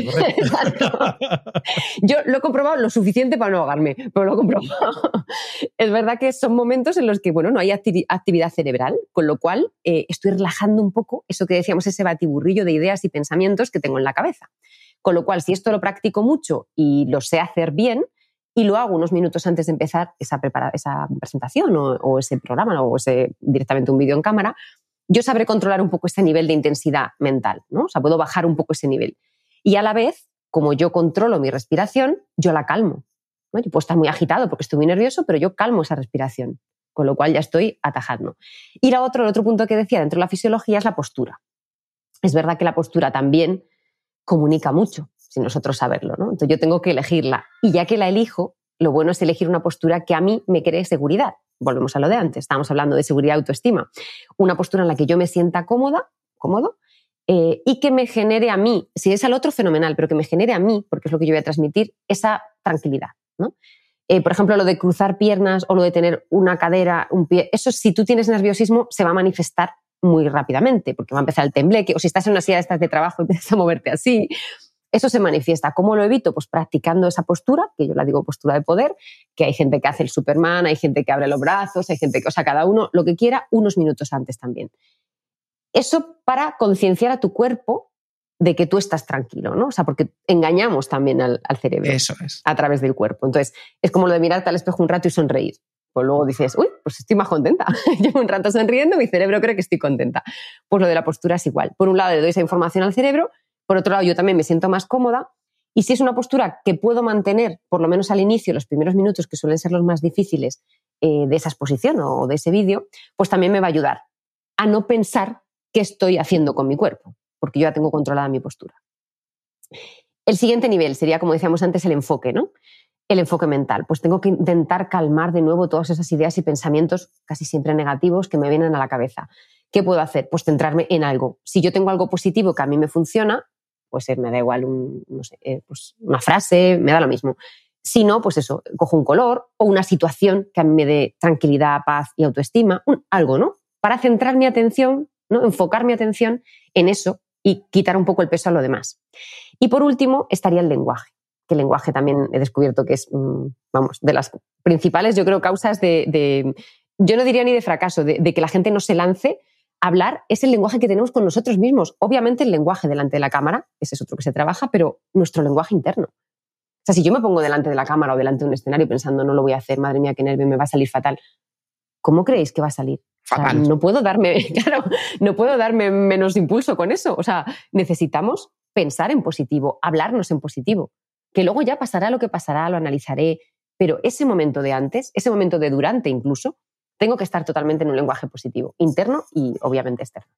Yo lo he comprobado lo suficiente para no ahogarme, pero lo he comprobado. Es verdad que son momentos en los que, bueno, no hay actividad cerebral, con lo cual estoy relajando un poco eso que decíamos, ese batiburrillo de ideas y pensamientos que tengo en la cabeza. Con lo cual, si esto lo practico mucho y lo sé hacer bien, y lo hago unos minutos antes de empezar esa presentación o ese programa o directamente un vídeo en cámara, yo sabré controlar un poco ese nivel de intensidad mental, ¿no? O sea, puedo bajar un poco ese nivel. Y a la vez, como yo controlo mi respiración, yo la calmo, ¿no? Yo puedo estar muy agitado porque estoy muy nervioso, pero yo calmo esa respiración, con lo cual ya estoy atajando. Y el otro punto que decía dentro de la fisiología es la postura. Es verdad que la postura también comunica mucho, sin nosotros saberlo, ¿no? Entonces yo tengo que elegirla. Y ya que la elijo, lo bueno es elegir una postura que a mí me cree seguridad. Volvemos a lo de antes, estábamos hablando de seguridad y autoestima. Una postura en la que yo me sienta cómodo, y que me genere a mí, si es al otro, fenomenal, pero que me genere a mí, porque es lo que yo voy a transmitir, esa tranquilidad, ¿no? Por ejemplo, lo de cruzar piernas o lo de tener una cadera, un pie, eso si tú tienes nerviosismo se va a manifestar muy rápidamente, porque va a empezar el tembleque, o si estás en una silla de estas de trabajo y empiezas a moverte así, eso se manifiesta. ¿Cómo lo evito? Pues practicando esa postura, que yo la digo postura de poder, que hay gente que hace el Superman, hay gente que abre los brazos, hay gente que, o sea, cada uno lo que quiera, unos minutos antes también. Eso para concienciar a tu cuerpo de que tú estás tranquilo, ¿no? O sea, porque engañamos también al cerebro. Eso es. A través del cuerpo. Entonces, es como lo de mirarte al espejo un rato y sonreír. Pues luego dices, uy, pues estoy más contenta. Llevo un rato sonriendo, mi cerebro cree que estoy contenta. Pues lo de la postura es igual. Por un lado le doy esa información al cerebro, por otro lado yo también me siento más cómoda, y si es una postura que puedo mantener, por lo menos al inicio, los primeros minutos, que suelen ser los más difíciles de esa exposición o de ese vídeo, pues también me va a ayudar a no pensar qué estoy haciendo con mi cuerpo, porque yo ya tengo controlada mi postura. El siguiente nivel sería, como decíamos antes, el enfoque, ¿no? El enfoque mental. Pues tengo que intentar calmar de nuevo todas esas ideas y pensamientos casi siempre negativos que me vienen a la cabeza. ¿Qué puedo hacer? Pues centrarme en algo. Si yo tengo algo positivo que a mí me funciona, pues me da igual pues una frase, me da lo mismo. Si no, pues eso, cojo un color o una situación que a mí me dé tranquilidad, paz y autoestima, algo, ¿no? Para centrar mi atención, ¿no? Enfocar mi atención en eso y quitar un poco el peso a lo demás. Y por último estaría el lenguaje, que el lenguaje también he descubierto que es, de las principales, yo creo, causas yo no diría ni de fracaso, de que la gente no se lance. Hablar es el lenguaje que tenemos con nosotros mismos. Obviamente el lenguaje delante de la cámara, ese es otro que se trabaja, pero nuestro lenguaje interno. O sea, si yo me pongo delante de la cámara o delante de un escenario pensando no lo voy a hacer, madre mía, qué nervio, me va a salir fatal, ¿cómo creéis que va a salir? fatal. O sea, no puedo darme menos impulso con eso. O sea, necesitamos pensar en positivo, hablarnos en positivo, que luego ya pasará lo que pasará, lo analizaré, pero ese momento de antes, ese momento de durante incluso, tengo que estar totalmente en un lenguaje positivo, interno y obviamente externo.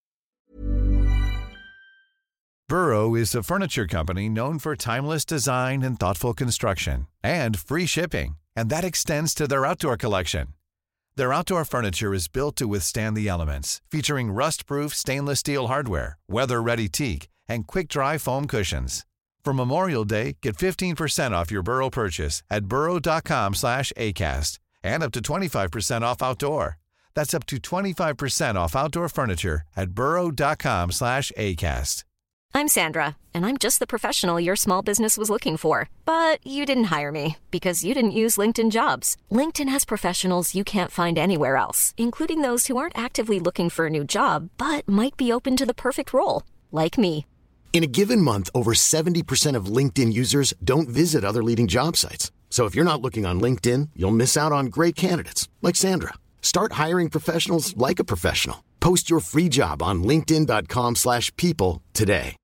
Burrow is a furniture company known for timeless design and thoughtful construction, and free shipping, and that extends to their outdoor collection. Their outdoor furniture is built to withstand the elements, featuring rust-proof stainless steel hardware, weather-ready teak, and quick-dry foam cushions. For Memorial Day, get 15% off your Burrow purchase at burrow.com/acast, and up to 25% off outdoor. That's up to 25% off outdoor furniture at burrow.com/acast. I'm Sandra, and I'm just the professional your small business was looking for. But you didn't hire me because you didn't use LinkedIn Jobs. LinkedIn has professionals you can't find anywhere else, including those who aren't actively looking for a new job, but might be open to the perfect role, like me. In a given month, over 70% of LinkedIn users don't visit other leading job sites. So if you're not looking on LinkedIn, you'll miss out on great candidates like Sandra. Start hiring professionals like a professional. Post your free job on linkedin.com/people today.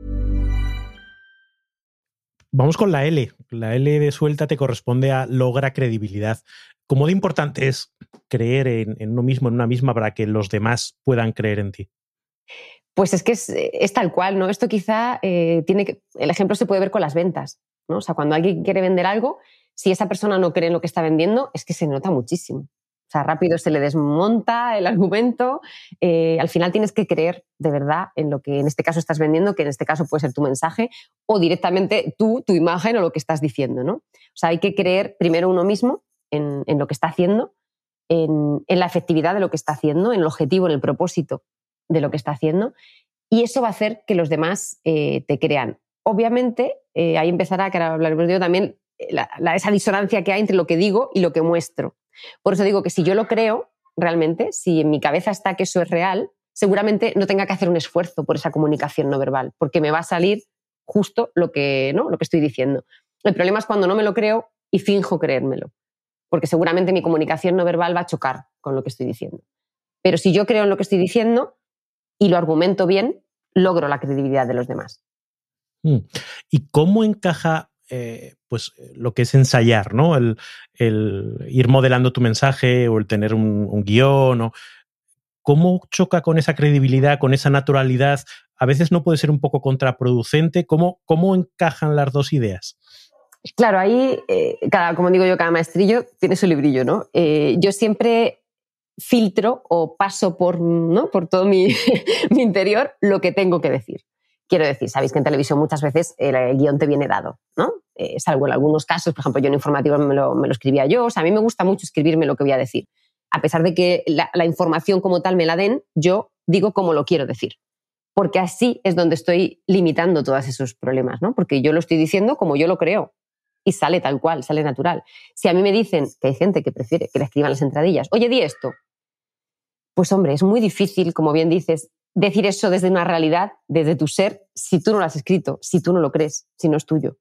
Vamos con la L. La L de suéltate corresponde a logra credibilidad. ¿Cómo de importante es creer en uno mismo, en una misma, para que los demás puedan creer en ti? Pues es que es tal cual, ¿no? Esto quizá el ejemplo se puede ver con las ventas, ¿no? O sea, cuando alguien quiere vender algo, si esa persona no cree en lo que está vendiendo, es que se nota muchísimo. O sea, rápido se le desmonta el argumento. Al final tienes que creer de verdad en lo que en este caso estás vendiendo, que en este caso puede ser tu mensaje, o directamente tu imagen o lo que estás diciendo, ¿no? O sea, hay que creer primero uno mismo en lo que está haciendo, en la efectividad de lo que está haciendo, en el objetivo, en el propósito de lo que está haciendo, y eso va a hacer que los demás te crean. Obviamente, ahí empezará, que ahora hablaremos de ello también, esa disonancia que hay entre lo que digo y lo que muestro. Por eso digo que si yo lo creo realmente, si en mi cabeza está que eso es real, seguramente no tenga que hacer un esfuerzo por esa comunicación no verbal, porque me va a salir justo lo que estoy diciendo. El problema es cuando no me lo creo y finjo creérmelo, porque seguramente mi comunicación no verbal va a chocar con lo que estoy diciendo. Pero si yo creo en lo que estoy diciendo y lo argumento bien, logro la credibilidad de los demás. ¿Y cómo encaja pues lo que es ensayar, ¿no? El ir modelando tu mensaje o el tener un guión? ¿Cómo choca con esa credibilidad, con esa naturalidad? A veces no puede ser un poco contraproducente. ¿Cómo encajan las dos ideas? Claro, ahí, como digo yo, cada maestrillo tiene su librillo, ¿no? Yo siempre filtro o paso por todo mi interior lo que tengo que decir. Quiero decir, sabéis que en televisión muchas veces el guión te viene dado, ¿no? Salvo en algunos casos, por ejemplo, yo en informativo me lo escribía yo. O sea, a mí me gusta mucho escribirme lo que voy a decir. A pesar de que la información como tal me la den, yo digo cómo lo quiero decir. Porque así es donde estoy limitando todos esos problemas, ¿no? Porque yo lo estoy diciendo como yo lo creo y sale tal cual, sale natural. Si a mí me dicen que hay gente que prefiere que le escriban las entradillas, oye, di esto, pues hombre, es muy difícil, como bien dices, decir eso desde una realidad, desde tu ser, si tú no lo has escrito, si tú no lo crees, si no es tuyo.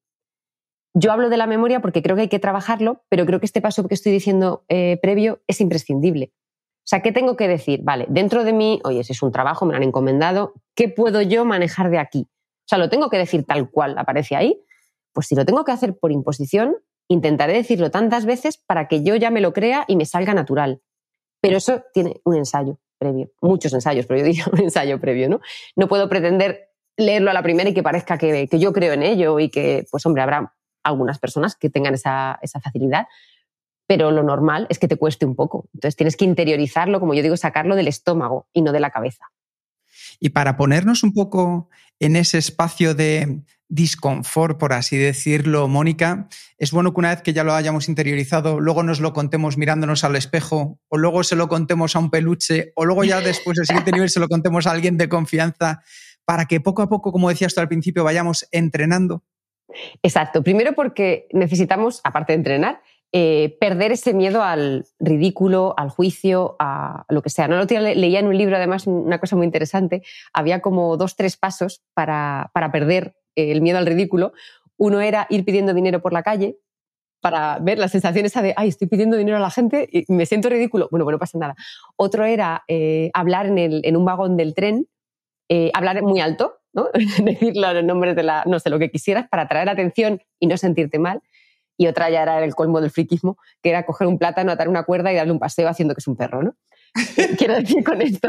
Yo hablo de la memoria porque creo que hay que trabajarlo, pero creo que este paso que estoy diciendo previo es imprescindible. O sea, ¿qué tengo que decir? Vale, dentro de mí, oye, si es un trabajo, me lo han encomendado, ¿qué puedo yo manejar de aquí? O sea, ¿lo tengo que decir tal cual aparece ahí? Pues si lo tengo que hacer por imposición, intentaré decirlo tantas veces para que yo ya me lo crea y me salga natural. Pero eso tiene un ensayo previo, muchos ensayos, pero yo diría un ensayo previo, ¿no? No puedo pretender leerlo a la primera y que parezca que yo creo en ello y que, pues hombre, habrá algunas personas que tengan esa facilidad, pero lo normal es que te cueste un poco. Entonces tienes que interiorizarlo, como yo digo, sacarlo del estómago y no de la cabeza. Y para ponernos un poco en ese espacio de disconfort, por así decirlo, Mónica, es bueno que una vez que ya lo hayamos interiorizado, luego nos lo contemos mirándonos al espejo, o luego se lo contemos a un peluche, o luego ya después del siguiente nivel se lo contemos a alguien de confianza, para que poco a poco, como decías tú al principio, vayamos entrenando. Exacto. Primero porque necesitamos, aparte de entrenar, perder ese miedo al ridículo, al juicio, a lo que sea. ¿No? El otro día leía en un libro, además, una cosa muy interesante. Había como 2-3 pasos para perder el miedo al ridículo. Uno era ir pidiendo dinero por la calle, para ver la sensación esa de, ay, estoy pidiendo dinero a la gente y me siento ridículo. Bueno, no pasa nada. Otro era hablar en un vagón del tren, hablar muy alto, ¿no? Decir los nombres de no sé, lo que quisieras para atraer atención y no sentirte mal. Y otra ya era el colmo del friquismo, que era coger un plátano, atar una cuerda y darle un paseo haciendo que es un perro, ¿no? Quiero decir con esto,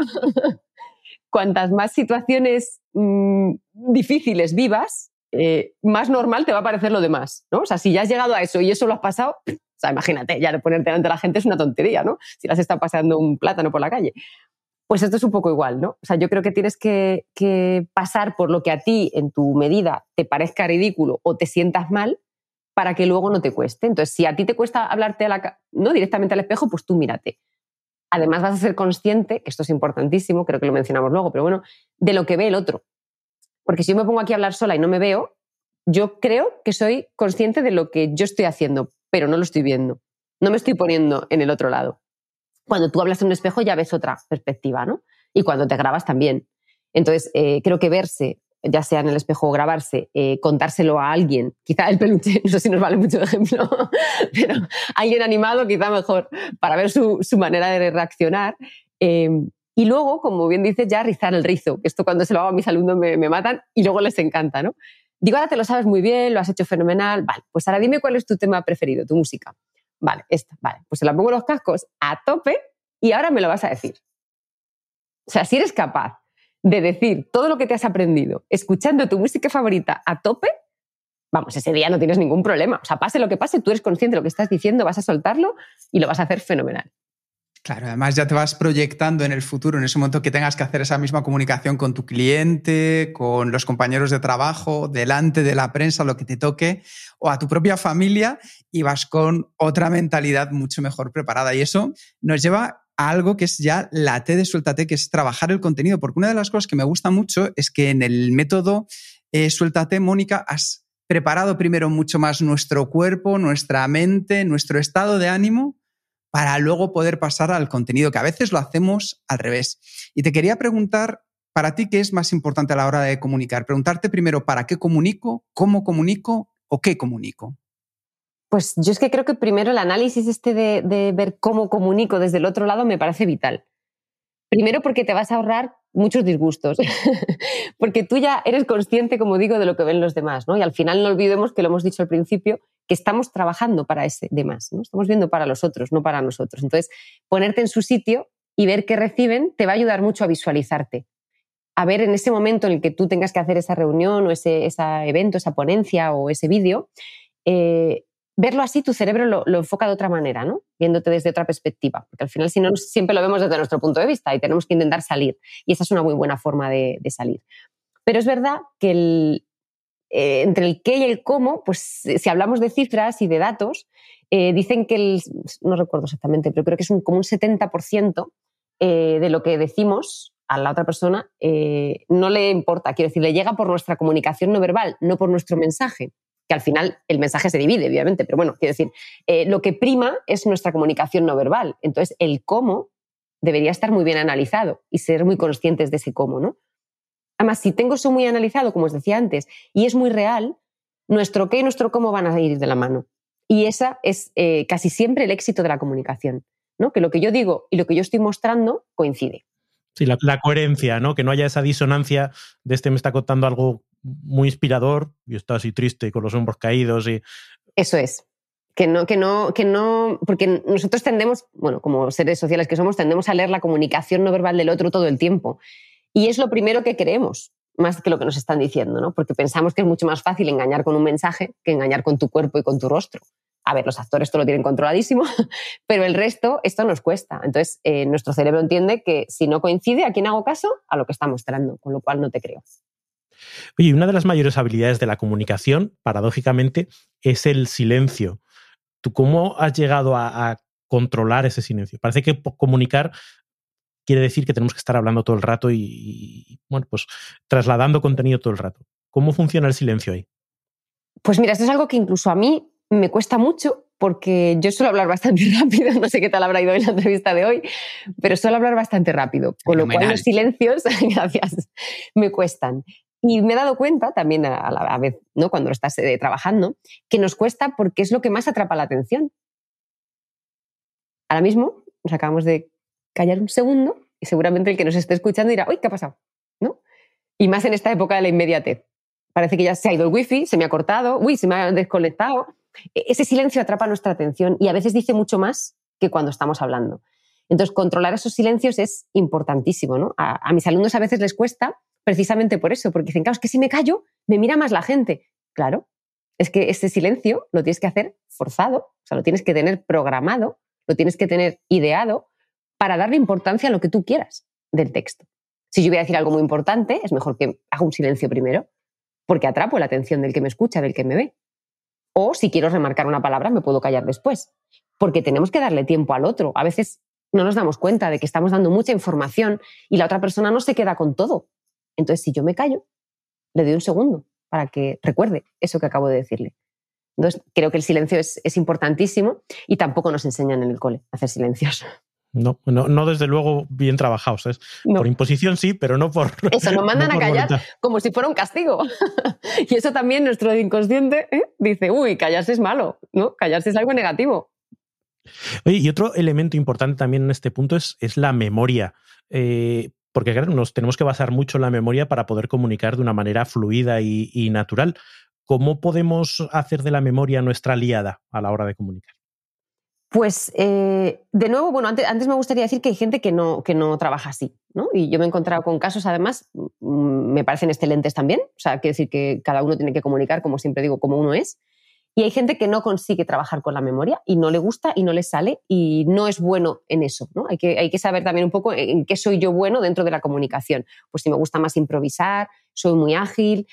cuantas más situaciones difíciles vivas, más normal te va a parecer lo demás, ¿no? O sea, si ya has llegado a eso y eso lo has pasado, o sea, imagínate, ya ponerte delante de la gente es una tontería, ¿no? Si las está pasando un plátano por la calle. Pues esto es un poco igual, ¿no? O sea, yo creo que tienes que pasar por lo que a ti, en tu medida, te parezca ridículo o te sientas mal para que luego no te cueste. Entonces, si a ti te cuesta hablarte no directamente al espejo, pues tú mírate. Además, vas a ser consciente, que esto es importantísimo, creo que lo mencionamos luego, pero bueno, de lo que ve el otro. Porque si yo me pongo aquí a hablar sola y no me veo, yo creo que soy consciente de lo que yo estoy haciendo, pero no lo estoy viendo. No me estoy poniendo en el otro lado. Cuando tú hablas en un espejo ya ves otra perspectiva, ¿no? Y cuando te grabas también. Entonces, creo que verse, ya sea en el espejo o grabarse, contárselo a alguien, quizá el peluche, no sé si nos vale mucho de ejemplo, pero alguien animado quizá mejor, para ver su manera de reaccionar. Y luego, como bien dices, ya rizar el rizo, que esto cuando se lo hago a mis alumnos me matan y luego les encanta, ¿no? Digo, ahora te lo sabes muy bien, lo has hecho fenomenal, vale, pues ahora dime cuál es tu tema preferido, tu música. Vale, esta, vale, pues se la pongo los cascos a tope y ahora me lo vas a decir. O sea, si eres capaz de decir todo lo que te has aprendido escuchando tu música favorita a tope, vamos, ese día no tienes ningún problema. O sea, pase lo que pase, tú eres consciente de lo que estás diciendo, vas a soltarlo y lo vas a hacer fenomenal. Claro, además ya te vas proyectando en el futuro, en ese momento que tengas que hacer esa misma comunicación con tu cliente, con los compañeros de trabajo, delante de la prensa, lo que te toque, o a tu propia familia, y vas con otra mentalidad mucho mejor preparada. Y eso nos lleva a algo que es ya la T de Suéltate, que es trabajar el contenido. Porque una de las cosas que me gusta mucho es que en el método Suéltate, Mónica, has preparado primero mucho más nuestro cuerpo, nuestra mente, nuestro estado de ánimo, para luego poder pasar al contenido, que a veces lo hacemos al revés. Y te quería preguntar, para ti, ¿qué es más importante a la hora de comunicar? Preguntarte primero, ¿para qué comunico? ¿Cómo comunico? ¿O qué comunico? Pues yo es que creo que primero el análisis de ver cómo comunico desde el otro lado me parece vital. Primero porque te vas a ahorrar muchos disgustos, porque tú ya eres consciente, como digo, de lo que ven los demás, ¿no? Y al final no olvidemos, que lo hemos dicho al principio, que estamos trabajando para ese demás, ¿no? Estamos viendo para los otros, no para nosotros. Entonces, ponerte en su sitio y ver qué reciben te va a ayudar mucho a visualizarte. A ver en ese momento en el que tú tengas que hacer esa reunión o ese evento, esa ponencia o ese vídeo, verlo así, tu cerebro lo enfoca de otra manera, ¿no? Viéndote desde otra perspectiva. Porque al final, si no, siempre lo vemos desde nuestro punto de vista y tenemos que intentar salir. Y esa es una muy buena forma de salir. Pero es verdad que entre el qué y el cómo, pues si hablamos de cifras y de datos, dicen que no recuerdo exactamente, pero creo que es como un 70% de lo que decimos a la otra persona no le importa. Quiero decir, le llega por nuestra comunicación no verbal, no por nuestro mensaje. Que al final el mensaje se divide, obviamente, pero bueno, quiero decir, lo que prima es nuestra comunicación no verbal. Entonces, el cómo debería estar muy bien analizado y ser muy conscientes de ese cómo, ¿no? Además, si tengo eso muy analizado, como os decía antes, y es muy real, nuestro qué y nuestro cómo van a ir de la mano. Y esa es casi siempre el éxito de la comunicación, ¿no? Que lo que yo digo y lo que yo estoy mostrando coincide. Sí, la coherencia, ¿no? Que no haya esa disonancia de me está contando algo muy inspirador y está así triste con los hombros caídos. Eso es. Que no, porque nosotros tendemos, bueno, como seres sociales que somos, tendemos a leer la comunicación no verbal del otro todo el tiempo. Y es lo primero que creemos, más que lo que nos están diciendo, ¿no? Porque pensamos que es mucho más fácil engañar con un mensaje que engañar con tu cuerpo y con tu rostro. A ver, los actores esto lo tienen controladísimo, pero el resto, esto nos cuesta. Entonces, nuestro cerebro entiende que si no coincide, ¿a quién hago caso? A lo que está mostrando, con lo cual no te creo. Oye, una de las mayores habilidades de la comunicación, paradójicamente, es el silencio. ¿Tú cómo has llegado a controlar ese silencio? Parece que comunicar quiere decir que tenemos que estar hablando todo el rato y bueno, pues trasladando contenido todo el rato. ¿Cómo funciona el silencio ahí? Pues mira, esto es algo que incluso a mí me cuesta mucho, porque yo suelo hablar bastante rápido, no sé qué tal habrá ido en la entrevista de hoy, pero suelo hablar bastante rápido, con lo cual los silencios, gracias, me cuestan. Y me he dado cuenta también a la vez, ¿no? Cuando estás trabajando, que nos cuesta porque es lo que más atrapa la atención. Ahora mismo nos acabamos de callar un segundo y seguramente el que nos esté escuchando dirá, uy, ¿qué ha pasado? ¿No? Y más en esta época de la inmediatez. Parece que ya se ha ido el wifi, se me ha cortado, uy, se me ha desconectado. Ese silencio atrapa nuestra atención y a veces dice mucho más que cuando estamos hablando. Entonces, controlar esos silencios es importantísimo, ¿no? A mis alumnos a veces les cuesta precisamente por eso, porque dicen, claro, es que si me callo, me mira más la gente. Claro, es que ese silencio lo tienes que hacer forzado, o sea, lo tienes que tener programado, lo tienes que tener ideado para darle importancia a lo que tú quieras del texto. Si yo voy a decir algo muy importante, es mejor que haga un silencio primero, porque atrapo la atención del que me escucha, del que me ve. O si quiero remarcar una palabra, me puedo callar después, porque tenemos que darle tiempo al otro. A veces no nos damos cuenta de que estamos dando mucha información y la otra persona no se queda con todo. Entonces, si yo me callo, le doy un segundo para que recuerde eso que acabo de decirle. Entonces, creo que el silencio es importantísimo y tampoco nos enseñan en el cole a hacer silencios. No, desde luego bien trabajados. No. Por imposición sí, pero no por... Eso, nos mandan a callar voluntad, como si fuera un castigo. Y eso también nuestro inconsciente dice, uy, callarse es malo, ¿no? Callarse es algo negativo. Oye, y otro elemento importante también en este punto es la memoria. Porque claro, nos tenemos que basar mucho en la memoria para poder comunicar de una manera fluida y natural. ¿Cómo podemos hacer de la memoria nuestra aliada a la hora de comunicar? Pues, de nuevo, bueno, antes me gustaría decir que hay gente que no trabaja así, ¿no? Y yo me he encontrado con casos, además, me parecen excelentes también. O sea, quiero decir que cada uno tiene que comunicar, como siempre digo, como uno es. Y hay gente que no consigue trabajar con la memoria y no le gusta y no le sale y no es bueno en eso, ¿no? Hay que saber también un poco en qué soy yo bueno dentro de la comunicación. Pues si me gusta más improvisar, soy muy ágil,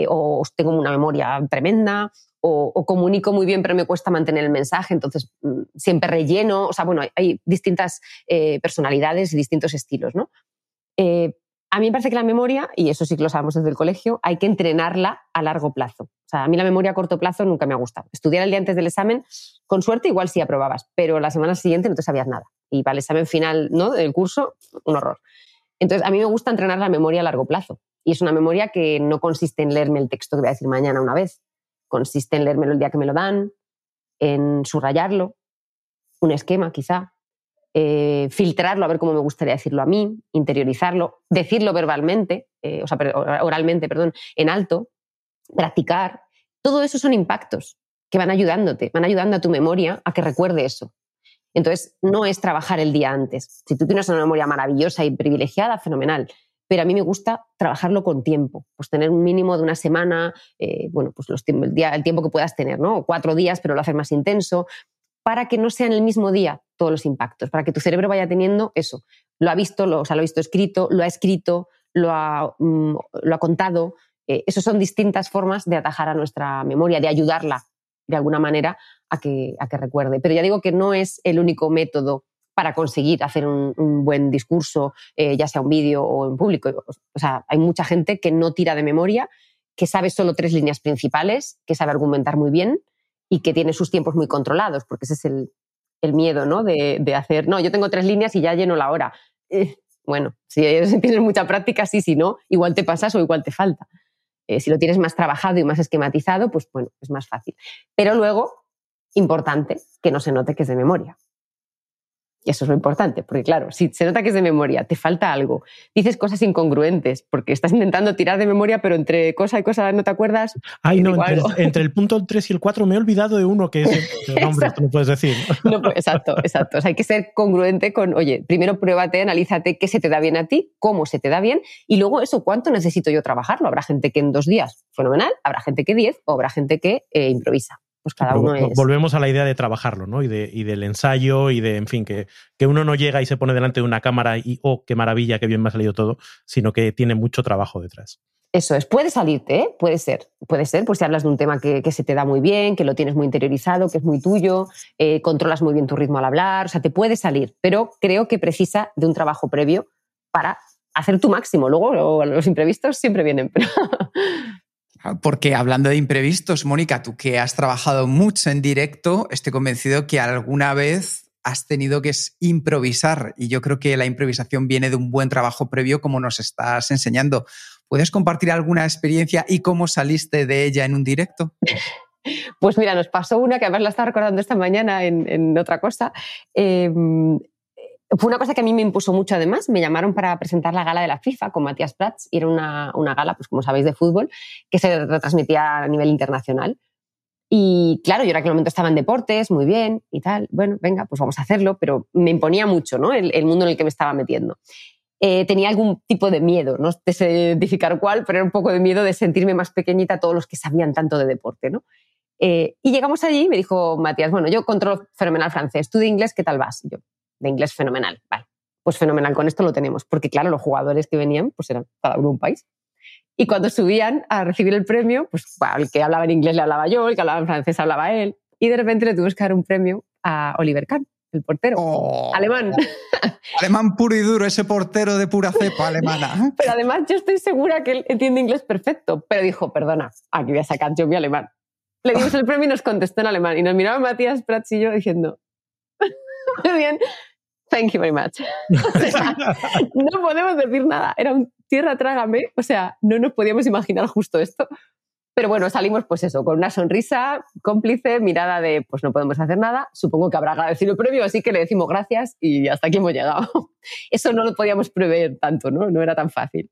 o tengo una memoria tremenda, o comunico muy bien pero me cuesta mantener el mensaje, entonces siempre relleno. O sea, bueno, hay distintas personalidades y distintos estilos, ¿no? A mí me parece que la memoria, y eso sí que lo sabemos desde el colegio, hay que entrenarla a largo plazo. O sea, a mí la memoria a corto plazo nunca me ha gustado. Estudiar el día antes del examen, con suerte igual sí aprobabas, pero la semana siguiente no te sabías nada. Y para el examen final, ¿no?, del curso, un horror. Entonces, a mí me gusta entrenar la memoria a largo plazo. Y es una memoria que no consiste en leerme el texto que voy a decir mañana una vez. Consiste en leérmelo el día que me lo dan, en subrayarlo, un esquema quizá, filtrarlo a ver cómo me gustaría decirlo a mí, interiorizarlo, decirlo verbalmente, oralmente, en alto, practicar. Todo eso son impactos que van ayudando a tu memoria a que recuerde eso. Entonces, no es trabajar el día antes. Si tú tienes una memoria maravillosa y privilegiada, fenomenal. Pero a mí me gusta trabajarlo con tiempo, pues tener un mínimo de una semana, pues el tiempo que puedas tener, ¿no? 4 días, pero lo haces más intenso, para que no sean el mismo día todos los impactos, para que tu cerebro vaya teniendo eso. Lo ha visto, lo ha visto escrito, lo ha contado. Esas son distintas formas de atajar a nuestra memoria, de ayudarla de alguna manera a que recuerde. Pero ya digo que no es el único método para conseguir hacer un buen discurso, ya sea un vídeo o en público. O sea, hay mucha gente que no tira de memoria, que sabe solo 3 líneas principales, que sabe argumentar muy bien y que tiene sus tiempos muy controlados, porque ese es el miedo, ¿no?, de hacer, no, yo tengo 3 líneas y ya lleno la hora. Bueno, si tienes mucha práctica, sí, si no, igual te pasas o igual te falta. Si lo tienes más trabajado y más esquematizado, pues bueno, es más fácil. Pero luego, importante, que no se note que es de memoria. Y eso es lo importante, porque claro, si se nota que es de memoria, te falta algo, dices cosas incongruentes, porque estás intentando tirar de memoria, pero entre cosa y cosa no te acuerdas. Ay, no, entre el punto 3 y el 4 me he olvidado de uno que es... No, hombre, esto no puedes decir. No, pues, exacto. O sea, hay que ser congruente con, oye, primero pruébate, analízate qué se te da bien a ti, cómo se te da bien, y luego eso, ¿cuánto necesito yo trabajarlo? Habrá gente que en 2 días, fenomenal, habrá gente que 10, o habrá gente que improvisa. Pues cada uno es... Volvemos a la idea de trabajarlo, ¿no? Y del ensayo y de, en fin, que uno no llega y se pone delante de una cámara y, oh, qué maravilla, qué bien me ha salido todo, sino que tiene mucho trabajo detrás. Eso es, puede salirte, ¿eh? Puede ser, pues si hablas de un tema que se te da muy bien, que lo tienes muy interiorizado, que es muy tuyo, controlas muy bien tu ritmo al hablar, o sea, te puede salir, pero creo que precisa de un trabajo previo para hacer tu máximo. Luego los imprevistos siempre vienen, pero... Porque hablando de imprevistos, Mónica, tú que has trabajado mucho en directo, estoy convencido que alguna vez has tenido que improvisar, y yo creo que la improvisación viene de un buen trabajo previo, como nos estás enseñando. ¿Puedes compartir alguna experiencia y cómo saliste de ella en un directo? Pues mira, nos pasó una que además la estaba recordando esta mañana en otra cosa. Fue una cosa que a mí me impuso mucho además. Me llamaron para presentar la gala de la FIFA con Matías Prats y era una gala, pues como sabéis, de fútbol que se retransmitía a nivel internacional. Y claro, yo en aquel momento estaba en deportes, muy bien y tal. Bueno, venga, pues vamos a hacerlo, pero me imponía mucho, ¿no? el mundo en el que me estaba metiendo. Tenía algún tipo de miedo, no sé identificar cuál, pero era un poco de miedo de sentirme más pequeñita a todos los que sabían tanto de deporte, ¿no? Y llegamos allí y me dijo Matías, bueno, yo controlo fenomenal francés, tú de inglés, ¿qué tal vas? Y yo, de inglés fenomenal, vale, pues fenomenal, con esto lo tenemos, porque claro, los jugadores que venían pues eran cada uno un país. Y cuando subían a recibir el premio, pues bueno, el que hablaba en inglés le hablaba yo, el que hablaba en francés hablaba él, y de repente le tuvimos que dar un premio a Oliver Kahn, el portero, alemán. Alemán puro y duro, ese portero de pura cepa alemana. Pero además yo estoy segura que él entiende inglés perfecto, pero dijo, perdona, aquí voy a sacar yo mi alemán. Le dimos el premio y nos contestó en alemán, y nos miraba Matías Prats y yo diciendo, muy bien, thank you very much. O sea, no podemos decir nada, era un tierra trágame, o sea, no nos podíamos imaginar justo esto. Pero bueno, salimos pues eso, con una sonrisa cómplice, mirada de pues no podemos hacer nada, supongo que habrá agradecido el premio, así que le decimos gracias y hasta aquí hemos llegado. Eso no lo podíamos prever tanto, ¿no? No era tan fácil.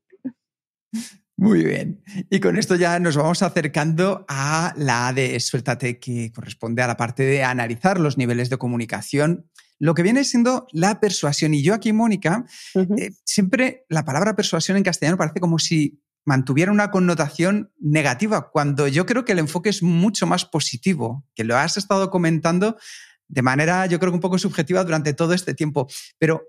Muy bien. Y con esto ya nos vamos acercando a la A de Suéltate, que corresponde a la parte de analizar los niveles de comunicación, lo que viene siendo la persuasión. Y yo aquí, Mónica, siempre la palabra persuasión en castellano parece como si mantuviera una connotación negativa, cuando yo creo que el enfoque es mucho más positivo, que lo has estado comentando de manera, yo creo que un poco subjetiva durante todo este tiempo. Pero,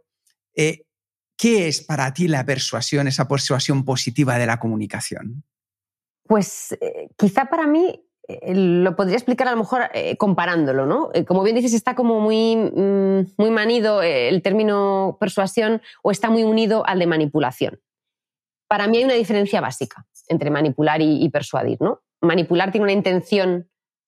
¿qué es para ti la persuasión, esa persuasión positiva de la comunicación? Pues quizá para mí lo podría explicar a lo mejor comparándolo, ¿no? Como bien dices, está como muy manido el término persuasión o está muy unido al de manipulación. Para mí hay una diferencia básica entre manipular y persuadir, ¿no? Manipular tiene una intención,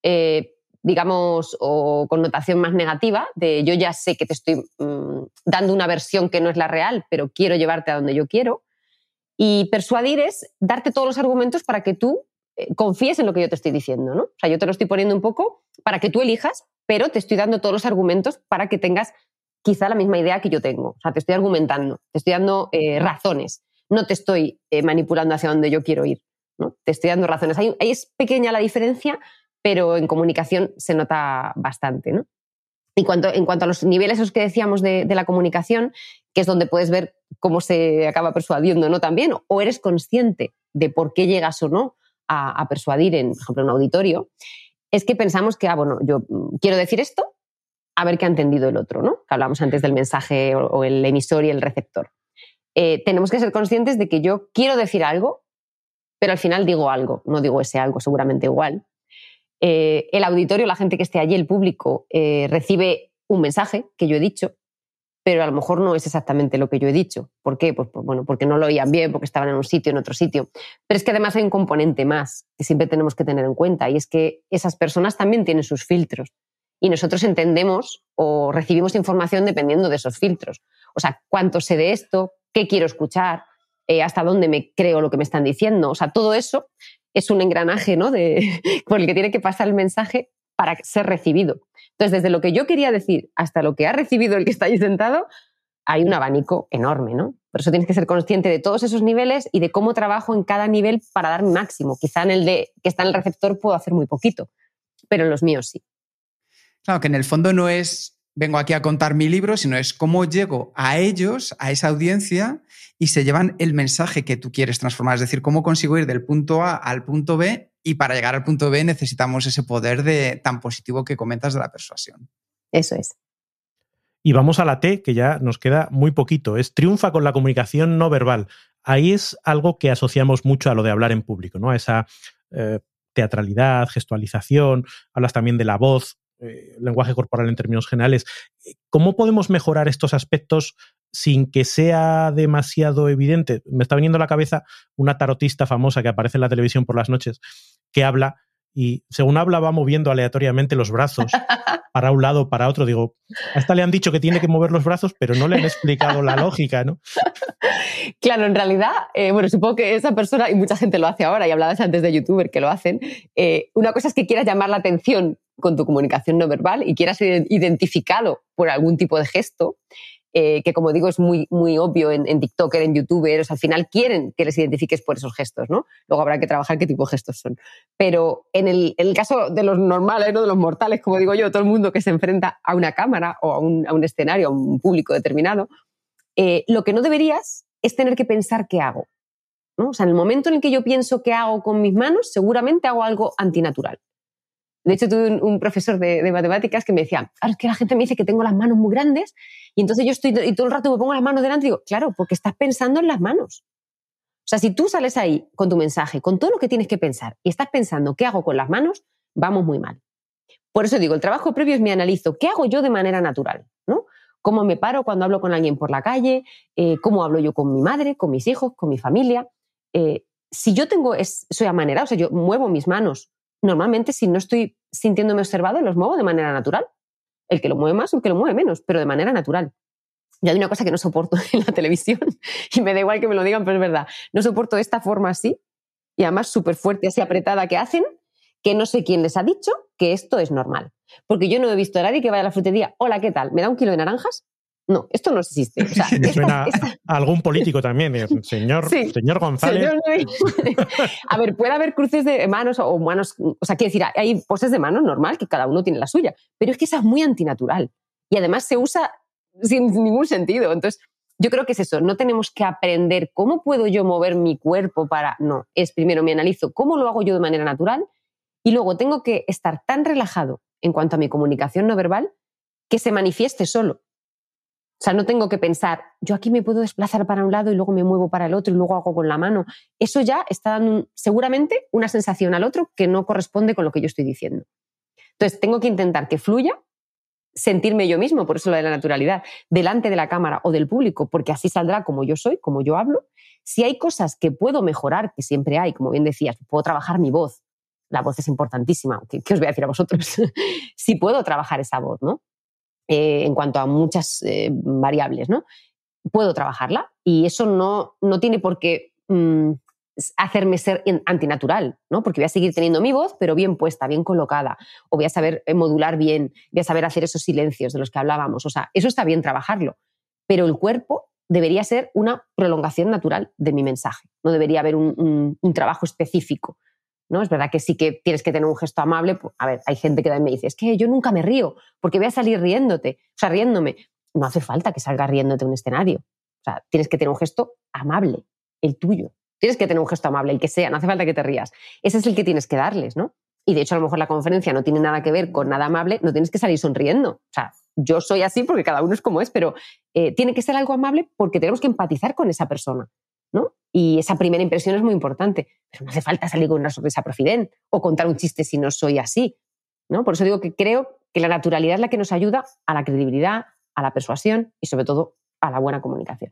digamos, o connotación más negativa, de yo ya sé que te estoy dando una versión que no es la real, pero quiero llevarte a donde yo quiero. Y persuadir es darte todos los argumentos para que tú confíes en lo que yo te estoy diciendo, ¿no? O sea, yo te lo estoy poniendo un poco para que tú elijas, pero te estoy dando todos los argumentos para que tengas quizá la misma idea que yo tengo. O sea, te estoy argumentando, te estoy dando razones. No te estoy manipulando hacia donde yo quiero ir, ¿no? Te estoy dando razones. Ahí es pequeña la diferencia, pero en comunicación se nota bastante, ¿no? En cuanto a los niveles esos que decíamos de la comunicación, que es donde puedes ver cómo se acaba persuadiendo, ¿no? También, o eres consciente de por qué llegas o no a persuadir, por ejemplo, en un auditorio, es que pensamos que, bueno, yo quiero decir esto, a ver qué ha entendido el otro, ¿no? Que hablamos antes del mensaje o el emisor y el receptor. Tenemos que ser conscientes de que yo quiero decir algo, pero al final digo algo, no digo ese algo seguramente igual. El auditorio, la gente que esté allí, el público, recibe un mensaje que yo he dicho, pero a lo mejor no es exactamente lo que yo he dicho. ¿Por qué? Pues bueno, porque no lo oían bien, porque estaban en un sitio, en otro sitio. Pero es que además hay un componente más que siempre tenemos que tener en cuenta, y es que esas personas también tienen sus filtros. Y nosotros entendemos o recibimos información dependiendo de esos filtros. O sea, cuánto sé de esto, qué quiero escuchar, hasta dónde me creo lo que me están diciendo. O sea, todo eso es un engranaje, ¿no? por el que tiene que pasar el mensaje para ser recibido. Entonces, desde lo que yo quería decir hasta lo que ha recibido el que está ahí sentado, hay un abanico enorme, ¿no? Por eso tienes que ser consciente de todos esos niveles y de cómo trabajo en cada nivel para dar mi máximo. Quizá en el de que está en el receptor puedo hacer muy poquito, pero en los míos sí. Claro, que en el fondo no es vengo aquí a contar mi libro, sino es cómo llego a ellos, a esa audiencia, y se llevan el mensaje que tú quieres transformar. Es decir, cómo consigo ir del punto A al punto B, y para llegar al punto B necesitamos ese poder tan positivo que comentas de la persuasión. Eso es. Y vamos a la T, que ya nos queda muy poquito. Es triunfa con la comunicación no verbal. Ahí es algo que asociamos mucho a lo de hablar en público, ¿no? A esa teatralidad, gestualización. Hablas también de la voz, lenguaje corporal en términos generales. ¿Cómo podemos mejorar estos aspectos sin que sea demasiado evidente? Me está viniendo a la cabeza una tarotista famosa que aparece en la televisión por las noches, que habla y según habla va moviendo aleatoriamente los brazos para un lado o para otro. Digo, a esta le han dicho que tiene que mover los brazos, pero no le han explicado la lógica, ¿no? Claro, en realidad, supongo que esa persona, y mucha gente lo hace ahora, y hablabas antes de youtuber que lo hacen, una cosa es que quieras llamar la atención con tu comunicación no verbal y quieras ser identificado por algún tipo de gesto, que como digo es muy, muy obvio en TikToker, en YouTubers, al final quieren que les identifiques por esos gestos, ¿no? Luego habrá que trabajar qué tipo de gestos son. Pero en el caso de los normales, ¿no? De los mortales, como digo yo, todo el mundo que se enfrenta a una cámara o a un escenario, a un público determinado, lo que no deberías es tener que pensar qué hago, ¿no? O sea, en el momento en el que yo pienso qué hago con mis manos, seguramente hago algo antinatural. De hecho, tuve un profesor de matemáticas que me decía, es que la gente me dice que tengo las manos muy grandes y entonces yo y todo el rato me pongo las manos delante y digo, claro, porque estás pensando en las manos. O sea, si tú sales ahí con tu mensaje, con todo lo que tienes que pensar y estás pensando qué hago con las manos, vamos muy mal. Por eso digo, el trabajo previo es me analizo qué hago yo de manera natural, ¿no? Cómo me paro cuando hablo con alguien por la calle, cómo hablo yo con mi madre, con mis hijos, con mi familia. Si yo soy amanerado, o sea, yo muevo mis manos. Normalmente, si no estoy sintiéndome observado, los muevo de manera natural. El que lo mueve más o el que lo mueve menos, pero de manera natural. Y hay una cosa que no soporto en la televisión, y me da igual que me lo digan, pero es verdad. No soporto esta forma así, y además súper fuerte, así apretada que hacen, que no sé quién les ha dicho que esto es normal. Porque yo no he visto a nadie que vaya a la frutería, hola, ¿qué tal? ¿Me da un kilo de naranjas? No, esto no existe. O sea, suena a algún político también, señor González. A ver, puede haber cruces de manos o manos, o sea, quiero decir, hay poses de manos normal, que cada uno tiene la suya, pero es que esa es muy antinatural y además se usa sin ningún sentido. Entonces, yo creo que es eso, no tenemos que aprender cómo puedo yo mover mi cuerpo no, es primero me analizo cómo lo hago yo de manera natural y luego tengo que estar tan relajado en cuanto a mi comunicación no verbal que se manifieste solo. O sea, no tengo que pensar, yo aquí me puedo desplazar para un lado y luego me muevo para el otro y luego hago con la mano. Eso ya está dando seguramente una sensación al otro que no corresponde con lo que yo estoy diciendo. Entonces, tengo que intentar que fluya, sentirme yo mismo, por eso lo de la naturalidad, delante de la cámara o del público, porque así saldrá como yo soy, como yo hablo. Si hay cosas que puedo mejorar, que siempre hay, como bien decías, puedo trabajar mi voz. La voz es importantísima. ¿Qué os voy a decir a vosotros? Si puedo trabajar esa voz, ¿no? En cuanto a muchas variables, ¿no? Puedo trabajarla y eso no tiene por qué hacerme ser antinatural, ¿no? Porque voy a seguir teniendo mi voz, pero bien puesta, bien colocada, o voy a saber modular bien, voy a saber hacer esos silencios de los que hablábamos. O sea, eso está bien trabajarlo, pero el cuerpo debería ser una prolongación natural de mi mensaje, no debería haber un trabajo específico, ¿no? Es verdad que sí que tienes que tener un gesto amable. A ver, hay gente que también me dice, es que yo nunca me río porque voy a salir riéndome. No hace falta que salgas riéndote en un escenario. O sea, tienes que tener un gesto amable, el tuyo. Tienes que tener un gesto amable, el que sea, no hace falta que te rías. Ese es el que tienes que darles, ¿no? Y de hecho, a lo mejor la conferencia no tiene nada que ver con nada amable, no tienes que salir sonriendo. O sea, yo soy así porque cada uno es como es, pero tiene que ser algo amable porque tenemos que empatizar con esa persona, ¿no? Y esa primera impresión es muy importante, pero no hace falta salir con una sonrisa profident o contar un chiste si no soy así, ¿no? Por eso digo que creo que la naturalidad es la que nos ayuda a la credibilidad, a la persuasión y sobre todo a la buena comunicación.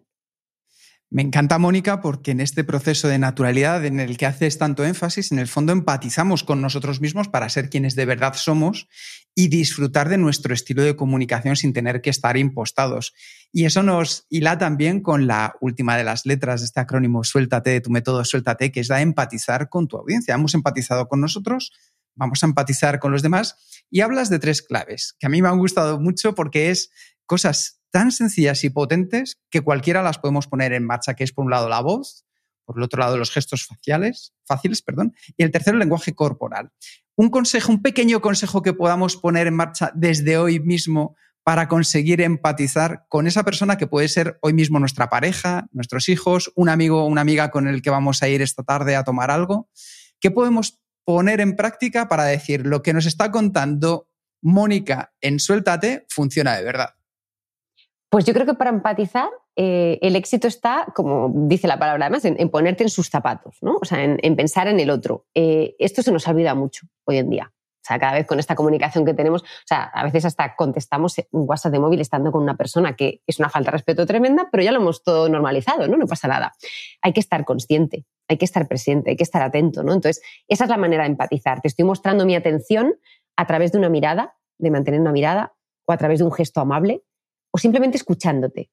Me encanta, Mónica, porque en este proceso de naturalidad en el que haces tanto énfasis, en el fondo empatizamos con nosotros mismos para ser quienes de verdad somos y disfrutar de nuestro estilo de comunicación sin tener que estar impostados. Y eso nos hila también con la última de las letras de este acrónimo Suéltate, de tu método Suéltate, que es la de empatizar con tu audiencia. Hemos empatizado con nosotros, vamos a empatizar con los demás y hablas de 3 claves que a mí me han gustado mucho porque es cosas tan sencillas y potentes que cualquiera las podemos poner en marcha, que es por un lado la voz, por el otro lado los gestos fáciles, y el tercero el lenguaje corporal. Un pequeño consejo que podamos poner en marcha desde hoy mismo para conseguir empatizar con esa persona que puede ser hoy mismo nuestra pareja, nuestros hijos, un amigo o una amiga con el que vamos a ir esta tarde a tomar algo. ¿Qué podemos poner en práctica para decir lo que nos está contando Mónica en Suéltate funciona de verdad? Pues yo creo que para empatizar el éxito está, como dice la palabra además, en ponerte en sus zapatos, ¿no? O sea, en pensar en el otro. Esto se nos olvida mucho hoy en día. O sea, cada vez con esta comunicación que tenemos, o sea, a veces hasta contestamos un WhatsApp de móvil estando con una persona que es una falta de respeto tremenda, pero ya lo hemos todo normalizado, ¿no? No pasa nada. Hay que estar consciente, hay que estar presente, hay que estar atento, ¿no? Entonces, esa es la manera de empatizar. Te estoy mostrando mi atención a través de una mirada, de mantener una mirada, o a través de un gesto amable, o simplemente escuchándote.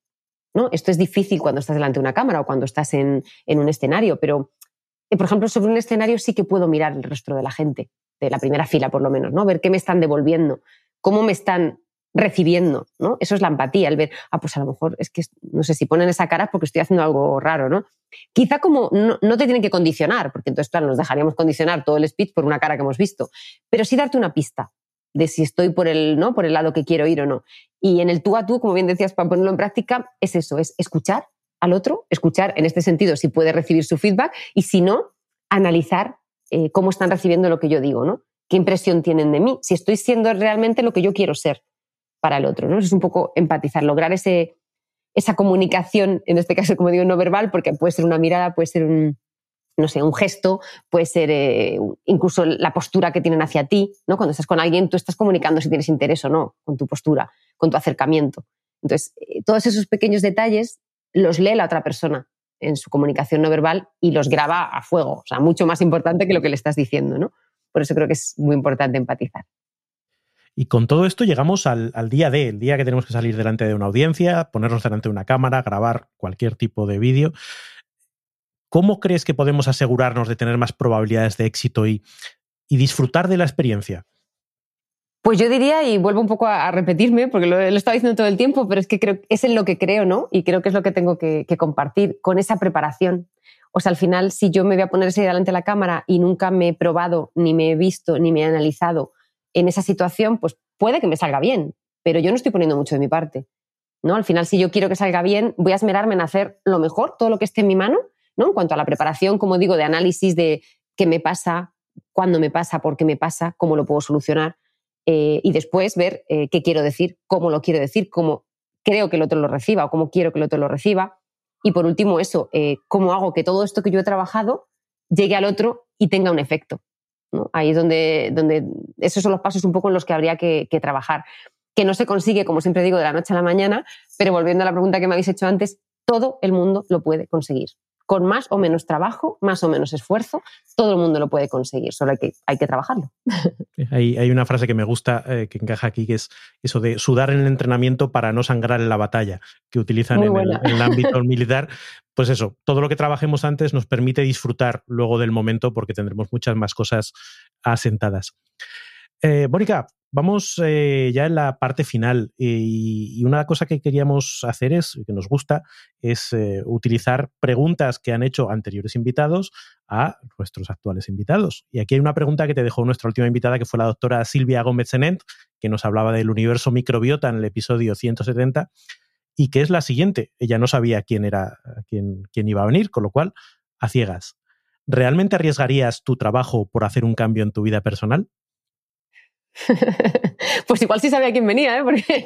¿no? Esto es difícil cuando estás delante de una cámara o cuando estás en un escenario, pero, por ejemplo, sobre un escenario sí que puedo mirar el rostro de la gente, de la primera fila por lo menos, ¿no? Ver qué me están devolviendo, cómo me están recibiendo, ¿no? Eso es la empatía, el ver, pues a lo mejor es que, no sé, si ponen esa cara porque estoy haciendo algo raro, ¿no? Quizá como no te tienen que condicionar, porque entonces, claro, nos dejaríamos condicionar todo el speech por una cara que hemos visto, pero sí darte una pista de si estoy por el lado que quiero ir o no. Y en el tú a tú, como bien decías, para ponerlo en práctica, es eso, es escuchar al otro, escuchar en este sentido si puede recibir su feedback y si no, analizar cómo están recibiendo lo que yo digo, ¿no? ¿Qué impresión tienen de mí? Si estoy siendo realmente lo que yo quiero ser para el otro, ¿no? Es un poco empatizar, lograr esa comunicación, en este caso, como digo, no verbal, porque puede ser una mirada, puede ser un gesto, puede ser incluso la postura que tienen hacia ti, ¿no? Cuando estás con alguien, tú estás comunicando si tienes interés o no con tu postura, con tu acercamiento. Entonces, todos esos pequeños detalles los lee la otra persona en su comunicación no verbal y los graba a fuego, o sea, mucho más importante que lo que le estás diciendo, ¿no? Por eso creo que es muy importante empatizar. Y con todo esto llegamos al día D, el día que tenemos que salir delante de una audiencia, ponernos delante de una cámara, grabar cualquier tipo de vídeo. ¿Cómo crees que podemos asegurarnos de tener más probabilidades de éxito y disfrutar de la experiencia? Pues yo diría, y vuelvo un poco a repetirme, porque lo he estado diciendo todo el tiempo, pero es que creo es en lo que creo, ¿no? Y creo que es lo que tengo que compartir, con esa preparación. O sea, al final, si yo me voy a poner así delante de la cámara y nunca me he probado, ni me he visto, ni me he analizado en esa situación, pues puede que me salga bien, pero yo no estoy poniendo mucho de mi parte, ¿no? Al final, si yo quiero que salga bien, voy a esmerarme en hacer lo mejor, todo lo que esté en mi mano, ¿no? En cuanto a la preparación, como digo, de análisis de qué me pasa, cuándo me pasa, por qué me pasa, cómo lo puedo solucionar, y después ver qué quiero decir, cómo lo quiero decir, cómo creo que el otro lo reciba o cómo quiero que el otro lo reciba. Y por último eso, cómo hago que todo esto que yo he trabajado llegue al otro y tenga un efecto, ¿no? Ahí es donde esos son los pasos un poco en los que habría que trabajar. Que no se consigue, como siempre digo, de la noche a la mañana, pero volviendo a la pregunta que me habéis hecho antes, todo el mundo lo puede conseguir. Con más o menos trabajo, más o menos esfuerzo, todo el mundo lo puede conseguir, solo hay que trabajarlo. Hay una frase que me gusta, que encaja aquí, que es eso de sudar en el entrenamiento para no sangrar en la batalla, que utilizan en el ámbito militar. Pues eso, todo lo que trabajemos antes nos permite disfrutar luego del momento porque tendremos muchas más cosas asentadas. Mónica, vamos ya en la parte final y una cosa que queríamos hacer que nos gusta, es utilizar preguntas que han hecho anteriores invitados a nuestros actuales invitados. Y aquí hay una pregunta que te dejó nuestra última invitada, que fue la doctora Silvia Gómez-Senent, que nos hablaba del universo microbiota en el episodio 170, y que es la siguiente. Ella no sabía quién iba a venir, con lo cual, a ciegas. ¿Realmente arriesgarías tu trabajo por hacer un cambio en tu vida personal? Pues igual sí sabía quién venía, ¿eh? Porque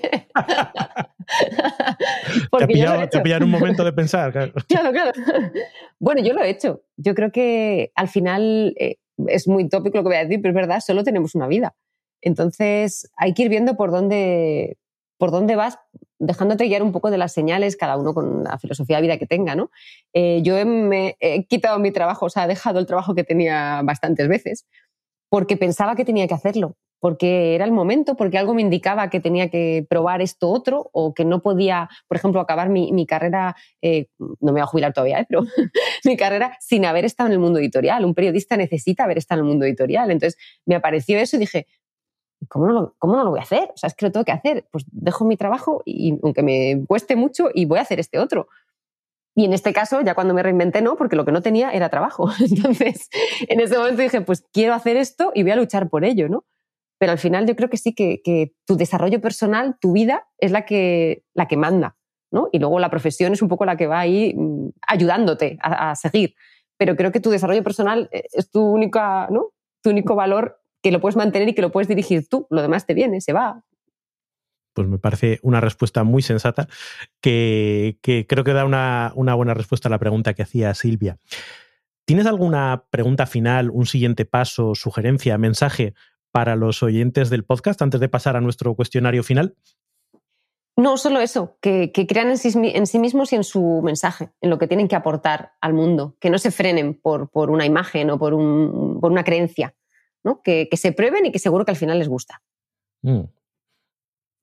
te ha pillado en un momento de pensar. Claro. Bueno, yo lo he hecho. Yo creo que al final es muy tópico lo que voy a decir, pero es verdad, solo tenemos una vida. Entonces hay que ir viendo por dónde vas, dejándote guiar un poco de las señales, cada uno con la filosofía de vida que tenga, ¿no? Yo me he quitado mi trabajo, o sea, he dejado el trabajo que tenía bastantes veces, porque pensaba que tenía que hacerlo, porque era el momento, porque algo me indicaba que tenía que probar esto otro o que no podía, por ejemplo, acabar mi carrera, no me voy a jubilar todavía, pero mi carrera sin haber estado en el mundo editorial. Un periodista necesita haber estado en el mundo editorial. Entonces me apareció eso y dije, ¿cómo no lo voy a hacer? O sea, es que lo tengo que hacer. Pues dejo mi trabajo, y aunque me cueste mucho, y voy a hacer este otro. Y en este caso, ya cuando me reinventé, no, porque lo que no tenía era trabajo. Entonces, en ese momento dije, pues quiero hacer esto y voy a luchar por ello, ¿no? Pero al final yo creo que sí, que tu desarrollo personal, tu vida, es la que manda, ¿no? Y luego la profesión es un poco la que va ahí ayudándote a seguir. Pero creo que tu desarrollo personal es tu único valor, que lo puedes mantener y que lo puedes dirigir tú. Lo demás te viene, se va. Pues me parece una respuesta muy sensata que creo que da una buena respuesta a la pregunta que hacía Silvia. ¿Tienes alguna pregunta final, un siguiente paso, sugerencia, mensaje para los oyentes del podcast antes de pasar a nuestro cuestionario final? No, solo eso, que crean en sí mismos y en su mensaje, en lo que tienen que aportar al mundo, que no se frenen por una imagen o por una creencia, ¿no? Que se prueben y que seguro que al final les gusta.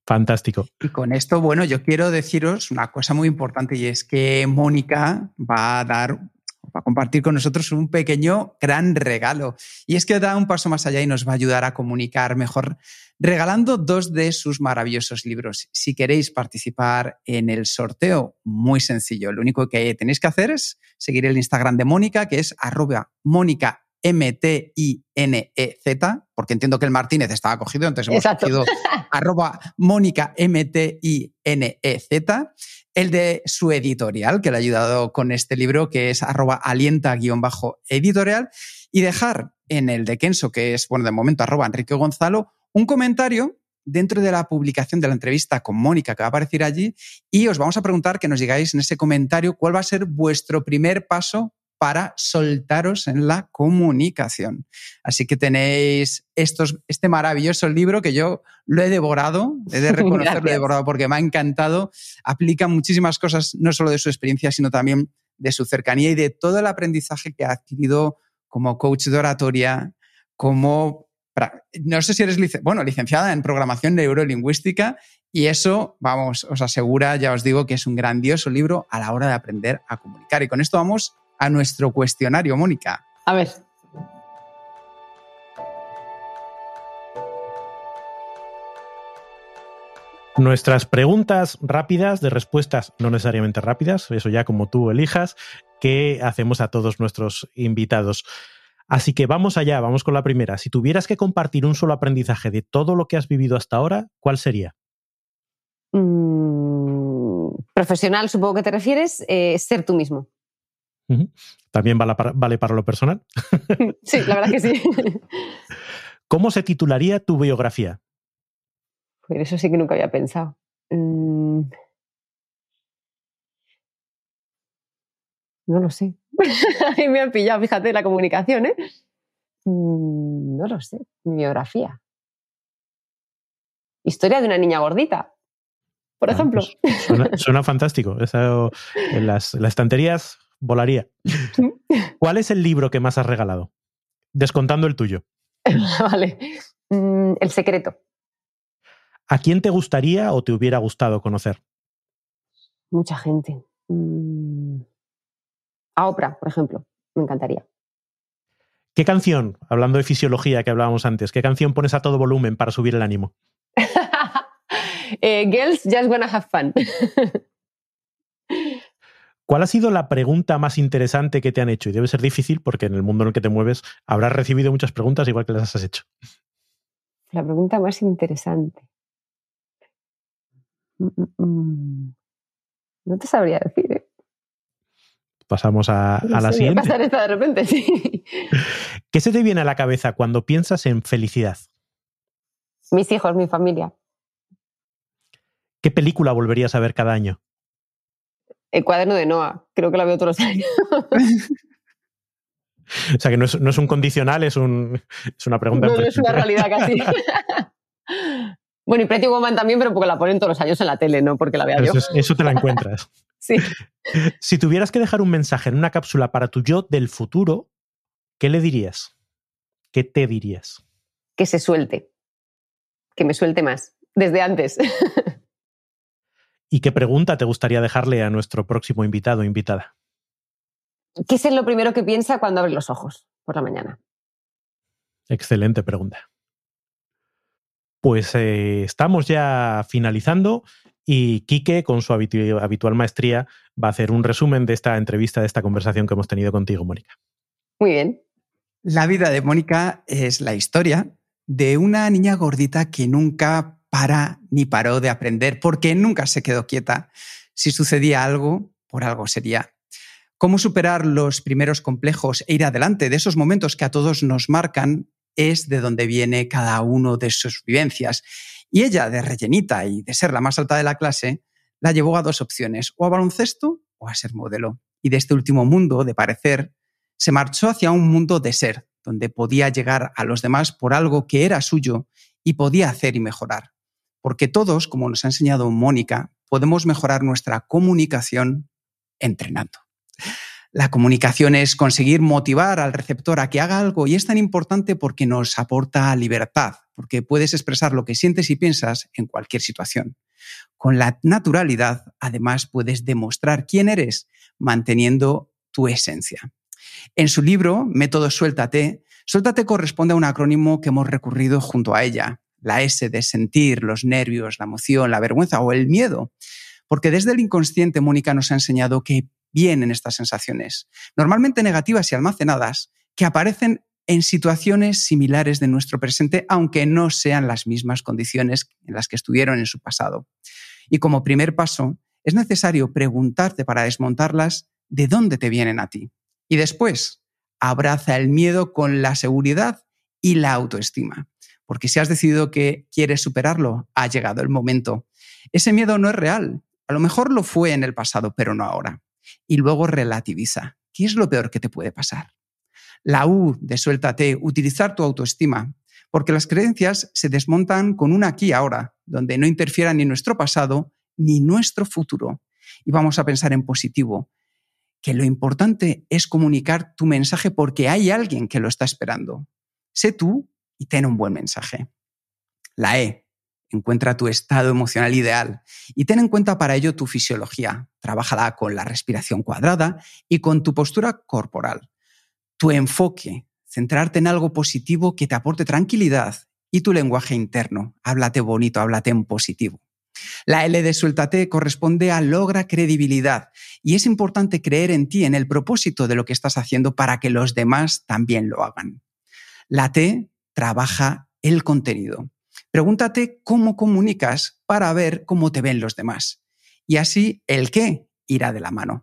Fantástico. Y con esto, bueno, yo quiero deciros una cosa muy importante y es que Mónica va a compartir con nosotros un pequeño gran regalo. Y es que da un paso más allá y nos va a ayudar a comunicar mejor regalando 2 de sus maravillosos libros. Si queréis participar en el sorteo, muy sencillo. Lo único que tenéis que hacer es seguir el Instagram de Mónica, que es @MónicaMTINEZ, porque entiendo que el Martínez estaba cogido, entonces hemos cogido @MónicaMTINEZ. El de su editorial, que le ha ayudado con este libro, que es @alienta_editorial. Y dejar en el de Kenso, que es, bueno, de momento @Enrique Gonzalo, un comentario dentro de la publicación de la entrevista con Mónica que va a aparecer allí y os vamos a preguntar que nos digáis en ese comentario cuál va a ser vuestro primer paso para soltaros en la comunicación. Así que tenéis este maravilloso libro que yo lo he devorado, he de reconocerlo, lo he devorado porque me ha encantado. Aplica muchísimas cosas, no solo de su experiencia, sino también de su cercanía y de todo el aprendizaje que ha adquirido como coach de oratoria, como... No sé si eres licenciada en programación neurolingüística y eso, vamos, os asegura, ya os digo, que es un grandioso libro a la hora de aprender a comunicar. Y con esto vamos a nuestro cuestionario, Mónica. A ver. Nuestras preguntas rápidas, de respuestas no necesariamente rápidas, eso ya como tú elijas, que hacemos a todos nuestros invitados. Así que vamos allá, vamos con la primera. Si tuvieras que compartir un solo aprendizaje de todo lo que has vivido hasta ahora, ¿cuál sería? Profesional, supongo que te refieres, ser tú mismo. ¿También vale para lo personal? Sí, la verdad que sí. ¿Cómo se titularía tu biografía? Pues eso sí que nunca había pensado. No lo sé. Ahí me han pillado, fíjate, la comunicación, ¿eh? No lo sé. Mi biografía. Historia de una niña gordita, por ejemplo. Pues suena fantástico. Eso, en las estanterías volaría. ¿Cuál es el libro que más has regalado? Descontando el tuyo. Vale. El secreto. ¿A quién te gustaría o te hubiera gustado conocer? Mucha gente. A Oprah, por ejemplo. Me encantaría. ¿Qué canción, hablando de fisiología que hablábamos antes, qué canción pones a todo volumen para subir el ánimo? Girls Just Wanna Have Fun. ¿Cuál ha sido la pregunta más interesante que te han hecho? Y debe ser difícil porque en el mundo en el que te mueves habrás recibido muchas preguntas igual que las has hecho. La pregunta más interesante. No te sabría decir, ¿eh? Pasamos a la siguiente. Voy a pasar esta de repente, sí. ¿Qué se te viene a la cabeza cuando piensas en felicidad? Mis hijos, mi familia. ¿Qué película volverías a ver cada año? El cuaderno de Noah. Creo que la veo todos los años. O sea, que no es un condicional, es una pregunta. No, es una realidad casi. Bueno, y Pretty Woman también, pero porque la ponen todos los años en la tele, no porque la vea yo. Eso te la encuentras. Sí. Si tuvieras que dejar un mensaje en una cápsula para tu yo del futuro, ¿qué le dirías? ¿Qué te dirías? Que se suelte. Que me suelte más. Desde antes. ¿Y qué pregunta te gustaría dejarle a nuestro próximo invitado o invitada? ¿Qué es lo primero que piensa cuando abre los ojos por la mañana? Excelente pregunta. Pues estamos ya finalizando y Quique, con su habitual maestría, va a hacer un resumen de esta entrevista, de esta conversación que hemos tenido contigo, Mónica. Muy bien. La vida de Mónica es la historia de una niña gordita que nunca para ni paró de aprender porque nunca se quedó quieta. Si sucedía algo, por algo sería. Cómo superar los primeros complejos e ir adelante de esos momentos que a todos nos marcan es de donde viene cada uno de sus vivencias. Y ella, de rellenita y de ser la más alta de la clase, la llevó a 2 opciones, o a baloncesto o a ser modelo. Y de este último mundo, de parecer, se marchó hacia un mundo de ser, donde podía llegar a los demás por algo que era suyo y podía hacer y mejorar. Porque todos, como nos ha enseñado Mónica, podemos mejorar nuestra comunicación entrenando. La comunicación es conseguir motivar al receptor a que haga algo y es tan importante porque nos aporta libertad, porque puedes expresar lo que sientes y piensas en cualquier situación. Con la naturalidad, además, puedes demostrar quién eres, manteniendo tu esencia. En su libro, Método Suéltate, Suéltate corresponde a un acrónimo que hemos recurrido junto a ella. La S de sentir, los nervios, la emoción, la vergüenza o el miedo. Porque desde el inconsciente, Mónica nos ha enseñado que vienen estas sensaciones, normalmente negativas y almacenadas, que aparecen en situaciones similares de nuestro presente, aunque no sean las mismas condiciones en las que estuvieron en su pasado. Y como primer paso, es necesario preguntarte para desmontarlas de dónde te vienen a ti. Y después, abraza el miedo con la seguridad y la autoestima. Porque si has decidido que quieres superarlo, ha llegado el momento. Ese miedo no es real. A lo mejor lo fue en el pasado, pero no ahora. Y luego relativiza. ¿Qué es lo peor que te puede pasar? La U de Suéltate, utilizar tu autoestima. Porque las creencias se desmontan con un aquí y ahora, donde no interfiera ni nuestro pasado ni nuestro futuro. Y vamos a pensar en positivo. Que lo importante es comunicar tu mensaje porque hay alguien que lo está esperando. Sé tú y ten un buen mensaje. La E. Encuentra tu estado emocional ideal y ten en cuenta para ello tu fisiología. Trabájala con la respiración cuadrada y con tu postura corporal. Tu enfoque, centrarte en algo positivo que te aporte tranquilidad y tu lenguaje interno. Háblate bonito, háblate en positivo. La L de Suéltate corresponde a logra credibilidad y es importante creer en ti, en el propósito de lo que estás haciendo para que los demás también lo hagan. La T trabaja el contenido. Pregúntate cómo comunicas para ver cómo te ven los demás. Y así el qué irá de la mano.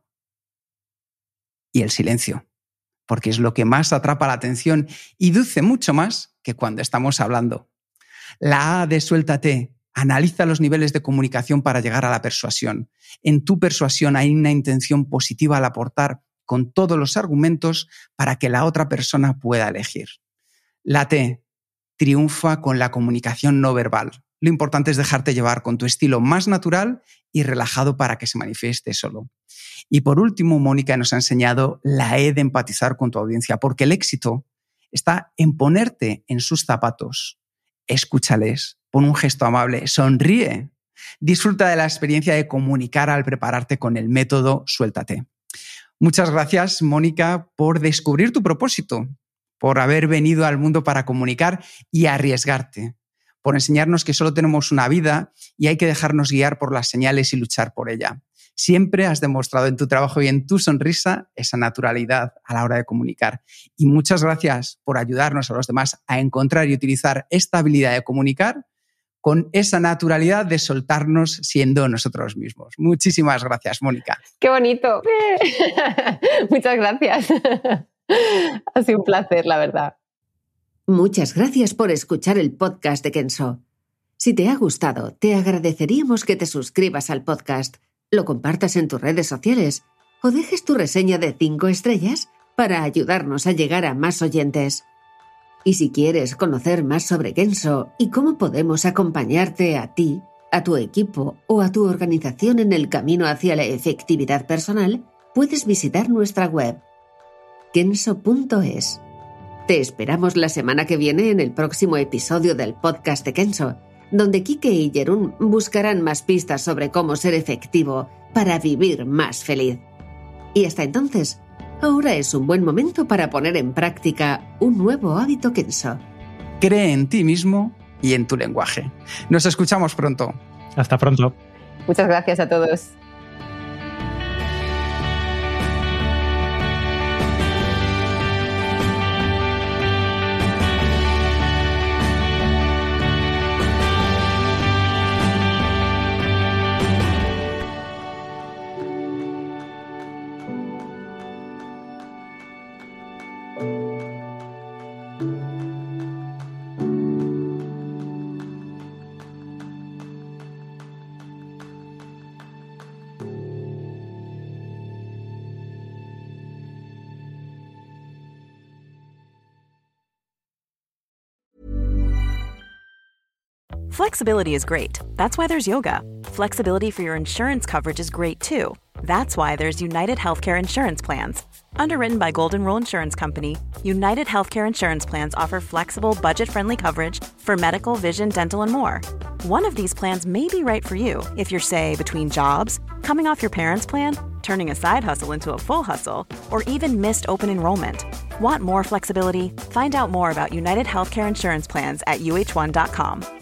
Y el silencio, porque es lo que más atrapa la atención y dice mucho más que cuando estamos hablando. La A de Suéltate. Analiza los niveles de comunicación para llegar a la persuasión. En tu persuasión hay una intención positiva al aportar con todos los argumentos para que la otra persona pueda elegir. La T. Triunfa con la comunicación no verbal. Lo importante es dejarte llevar con tu estilo más natural y relajado para que se manifieste solo. Y por último, Mónica nos ha enseñado la E de empatizar con tu audiencia, porque el éxito está en ponerte en sus zapatos. Escúchales, pon un gesto amable, sonríe. Disfruta de la experiencia de comunicar al prepararte con el método Suéltate. Muchas gracias, Mónica, por descubrir tu propósito, por haber venido al mundo para comunicar y arriesgarte, por enseñarnos que solo tenemos una vida y hay que dejarnos guiar por las señales y luchar por ella. Siempre has demostrado en tu trabajo y en tu sonrisa esa naturalidad a la hora de comunicar. Y muchas gracias por ayudarnos a los demás a encontrar y utilizar esta habilidad de comunicar con esa naturalidad de soltarnos siendo nosotros mismos. Muchísimas gracias, Mónica. ¡Qué bonito! Muchas gracias. Ha sido un placer, la verdad. Muchas gracias por escuchar el podcast de Kenso. Si te ha gustado, te agradeceríamos que te suscribas al podcast, lo compartas en tus redes sociales o dejes tu reseña de 5 estrellas para ayudarnos a llegar a más oyentes. Y si quieres conocer más sobre Kenso y cómo podemos acompañarte a ti, a tu equipo o a tu organización en el camino hacia la efectividad personal, puedes visitar nuestra web kenso.es. Te esperamos la semana que viene en el próximo episodio del podcast de Kenso, donde Quique y Jerún buscarán más pistas sobre cómo ser efectivo para vivir más feliz. Y hasta entonces, ahora es un buen momento para poner en práctica un nuevo hábito Kenso. Cree en ti mismo y en tu lenguaje. Nos escuchamos pronto. Hasta pronto. Muchas gracias a todos. Flexibility is great. That's why there's yoga. Flexibility for your insurance coverage is great too. That's why there's United Healthcare Insurance Plans. Underwritten by Golden Rule Insurance Company, United Healthcare Insurance Plans offer flexible, budget-friendly coverage for medical, vision, dental, and more. One of these plans may be right for you if you're, say, between jobs, coming off your parents' plan, turning a side hustle into a full hustle, or even missed open enrollment. Want more flexibility? Find out more about United Healthcare Insurance Plans at uh1.com.